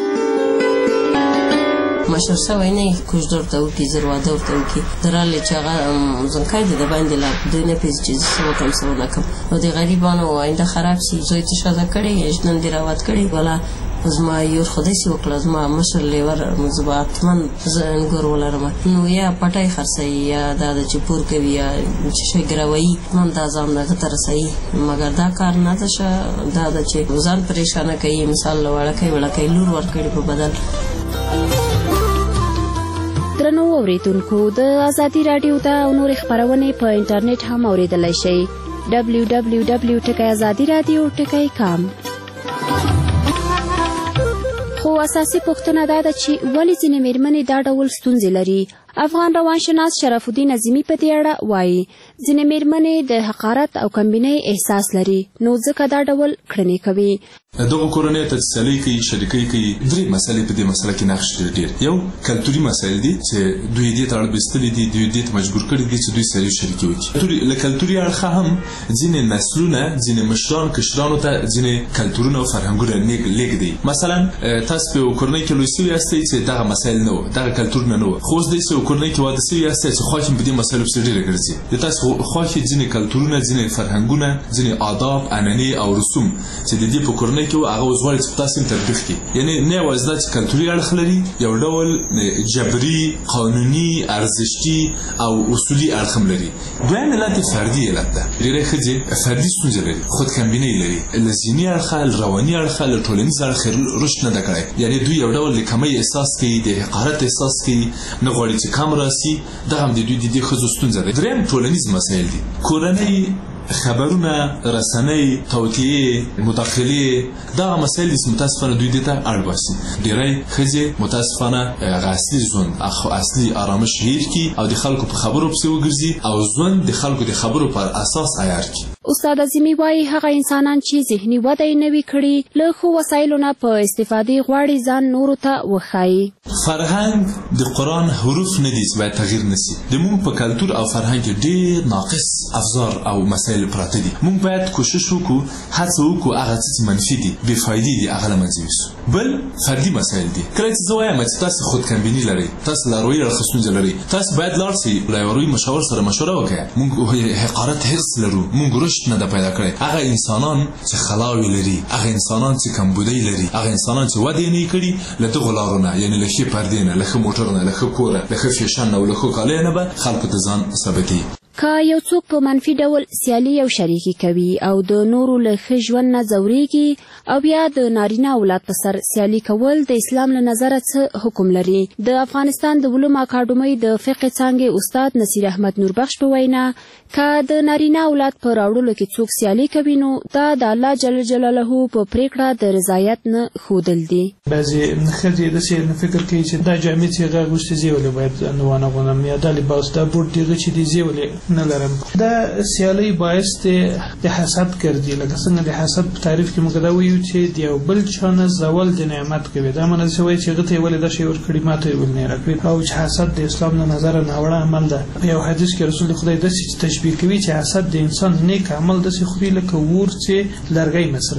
[SPEAKER 12] مشر شوی نه کوژدور ته وکړي زر واده ورته وکړي د رالې چې هغه ځنکای دی د باندې لا دوی نه پوهېږي چې زه څه وکړم څه ونه کړم، نو د غریبانو آینده خراب شي. زوی ته ښځه کړې نن دې راوات کړې بله زما یور خو داسې وکړه زما مشر لیور زه به حتما زه انګور ولرم، نو یا پټی خرڅوي یا دا ده چې پور کوي یا چې شی ګرووي حتما دا ځان هغه ته رسوي، مګر دا کار نه ده شه دا ده چې ځان پریشانه کوي. مثال له وړکی وړکی لور ورکړي په بدل.
[SPEAKER 10] درنو اوریدونکو د ازادي راډیو دا او نورې خپرونې په انټرنیټ هم اوریدلی شئ ډبلیو ډبلیو ډبلیو ټکی ازادي راډیو ټکی کام. خو اساسي پوښتنه دا ده چې ولې ځینې میرمنې دا ډول ستونزې لري. افغان روانشناس شرف الدین عظیمي په دې اړه وایي ځینې میرمنې د حقارت او کمبینۍ احساس لري نو ځکه دا ډول کړنې کوي.
[SPEAKER 5] دغه کورنۍ ته سیالي کوي شریکۍ کوي. درې مسلې په دې مسله کې نقش لري. ډېر یو کلتوري مسایل دي چې دوی دې ته اړ بستلي دي، دوی دې ته مجبور کړي دي چې دوی سیالي شریکې وکړي. له کلتوري اړخه هم ځینې نسلونه ځینې مشران کشرانو ته ځینې کلتورونه او فرهنګونه لېږدي. مثلا تاسو په کورنۍ کې لوی سوي یاستئ چې دغه مسایل نه وو، دغه کلتورونه نه وو، خو اوس داسې یو کورنۍ کې واده سوي یاستئ چې خوښ په دې مسایلو پسې ډېره ګرځي. د تاسو خوښ ځینې کلتورونه ځینې فرهنګونه ځینې آداب عنعنې او رسوم چې د دې په کورنۍ کې وو هغه اوس غواړي چې په تاسو هم تطبیق کړي. یعنې نه یوازې دا چې کلتوري اړخ لري، یو ډول جبري قانوني ارزښتي او اصولي اړخ هم لري. دویم علت فردي علت ده. ډېرې ښځې فردي ستونزې لري، خودکمبینۍ لري، له ذهني اړخه له رواني اړخه له ټولنیز اړخه رشد نه ده کړی. یعنې دوی یو ډول د کمۍ احساس کوي، د حقارت احساس کوي، نه غواړي چې کم راسي. دا هم د دوی د دې ښځو ستونزه ده. دریم ټولنیز مسایل دي. کورنۍ خبرونه، رسنۍ، توطیې، مداخلې، دغه مسایل چې متاسفانه دوی دې ته اړ باسي. ډېری ښځې متاسفانه هغه اصلي ژوند اصلي آرامش هیر کړي او د خلکو په خبرو پسې وګرځي او ژوند د خلکو د خبرو پر اساس عیار کړي.
[SPEAKER 10] استاد عظیمي وایي هغه انسانان چې ذهني وده یې نه وي کړې له ښو وسایلو نه په استفادې غواړي ځان نورو ته وښایي.
[SPEAKER 5] فرهنګ د قرآن حروف نه دي چې باید تغییر نه سي. د موږ په کلتور او فرهنګ کې ډېر ناقص افزار او مسایل پراته دي. موږ باید کوشش وکړو هڅه وکړو هغه څه چې منفي دي بې فایدې دي هغه له منځه یوسو. بل فردي مسایل دي. کله چې زه وایم چې تاسو خودکمبیني لرئ، تاسو لارویي اړخه ستونزه لرئ، تاسو باید لاړ شئ له یو روي مشاور سره مشوره وکړئ. موږ حقارت حرص لرو، موږ رشد نه ده پیدا کړی. هغه انسانان چې خلاوې لري، هغه انسانان چې کمبودۍ لري، هغه انسانان چې وده یې نه کړي له دغو لارو نه، یعنې له ښې پردې نه، له ښه موټر نه، له ښه کوره، له ښه فیشن نه او له ښو کالیو نه به خلکو ته ځان ثابتوي.
[SPEAKER 10] که یو څوک په منفي ډول سیالي او شریکي کوي او د نورو له ښه ژوند نه ځورېږي او بیا د نارینه اولاد په سر سیالي کول د اسلام له نظره څه حکم لري؟ د افغانستان د علومو اکاډمۍ د فقه څانګې استاد نصیر احمد نوربخش په وینا که د نارینه اولاد په راوړلو کې څوک سیالي کوي نو دا د الله جل جلاله په پریکړه د رضایت نه ښودل دي.
[SPEAKER 16] بعضې ښځې داسې فکر کوي چې دا جامې چې هغه اغوستې زه ولې باید نه وانغوندم یا دا لباس دا بوټ د هغه چې دی زه ولې نه لرم. دا سیالۍ باعث د حسد ګرځي. لکه څنګه د حسد په تعریف کې موږ دا وایو چې د یو بل چا نه زول د نعمت کوي. دا معنی چې وایي چې هغه ته یې ولې دا شی ورکړي ما ته یې ولې نه راکړي. او چې حسد د اسلام له نظره ناوړه عمل ده. په یو حدیث کې رسول خدای داسې تشبیه کوي چې حسد د انسان نیک عمل داسې خوري لکه اور چې لرګی مصرفوي.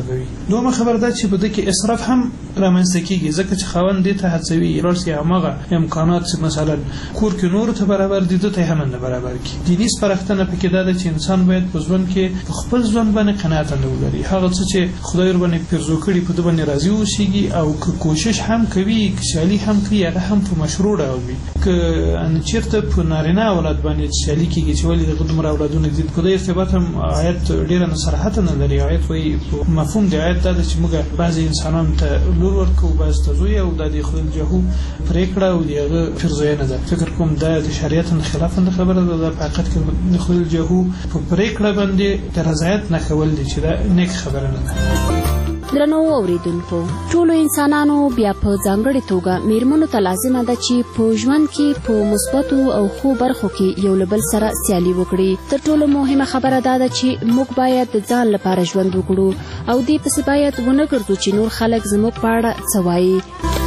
[SPEAKER 16] دومره خبره ده چې په دې کې اسراف هم رامنځته کیږي ځکه چې خاوند دې ته هڅوي ورسې هماغه امکانات چې مثلا کور کې نور ته برابر دي ته هم نه برابر کی دیني سپارښتنه پکې ده چې انسان باید په ژوند کې خپل ژوند باندې قناعت نه ولري هغه څه چې خدای ور باندې پیرزو کړي په دې باندې راضي اوسېږي او که کوشش هم کوي که سیالي هم کوي هغه هم په مشروع ډول وي که ان چیرته په نارینه اولاد باندې سیالي کیږي چې ولې دغه دومره اولادونه دي په دې ارتباط هم آیت ډیره صراحت نه لري آیت وایي مفهوم دی آیت دا چې موږ بعضی انسانانو ته لور ورکو بعض ته زوی او د دې خپل جهو پرېکړه او دغه پیرزوینه ده فکر کوم دا د شریعت خلاف نه خبره ده په حقیقت کې خپل جهو په پرېکړه باندې رضایت نه کول دي چې دا نیک خبره نه ده
[SPEAKER 10] درنو اوریدونکو ټولو انسانانو بیا په ځانګړې توګه میرمنو ته لازمه ده چې په ژوند کې په مثبتو او ښو برخو کې یو له بل سره سیالي وکړي تر ټولو مهمه خبره دا ده چې موږ باید د ځان لپاره ژوند وکړو او دې پسې باید ونه ګرځو چې نور خلک زموږ په اړه څه وایي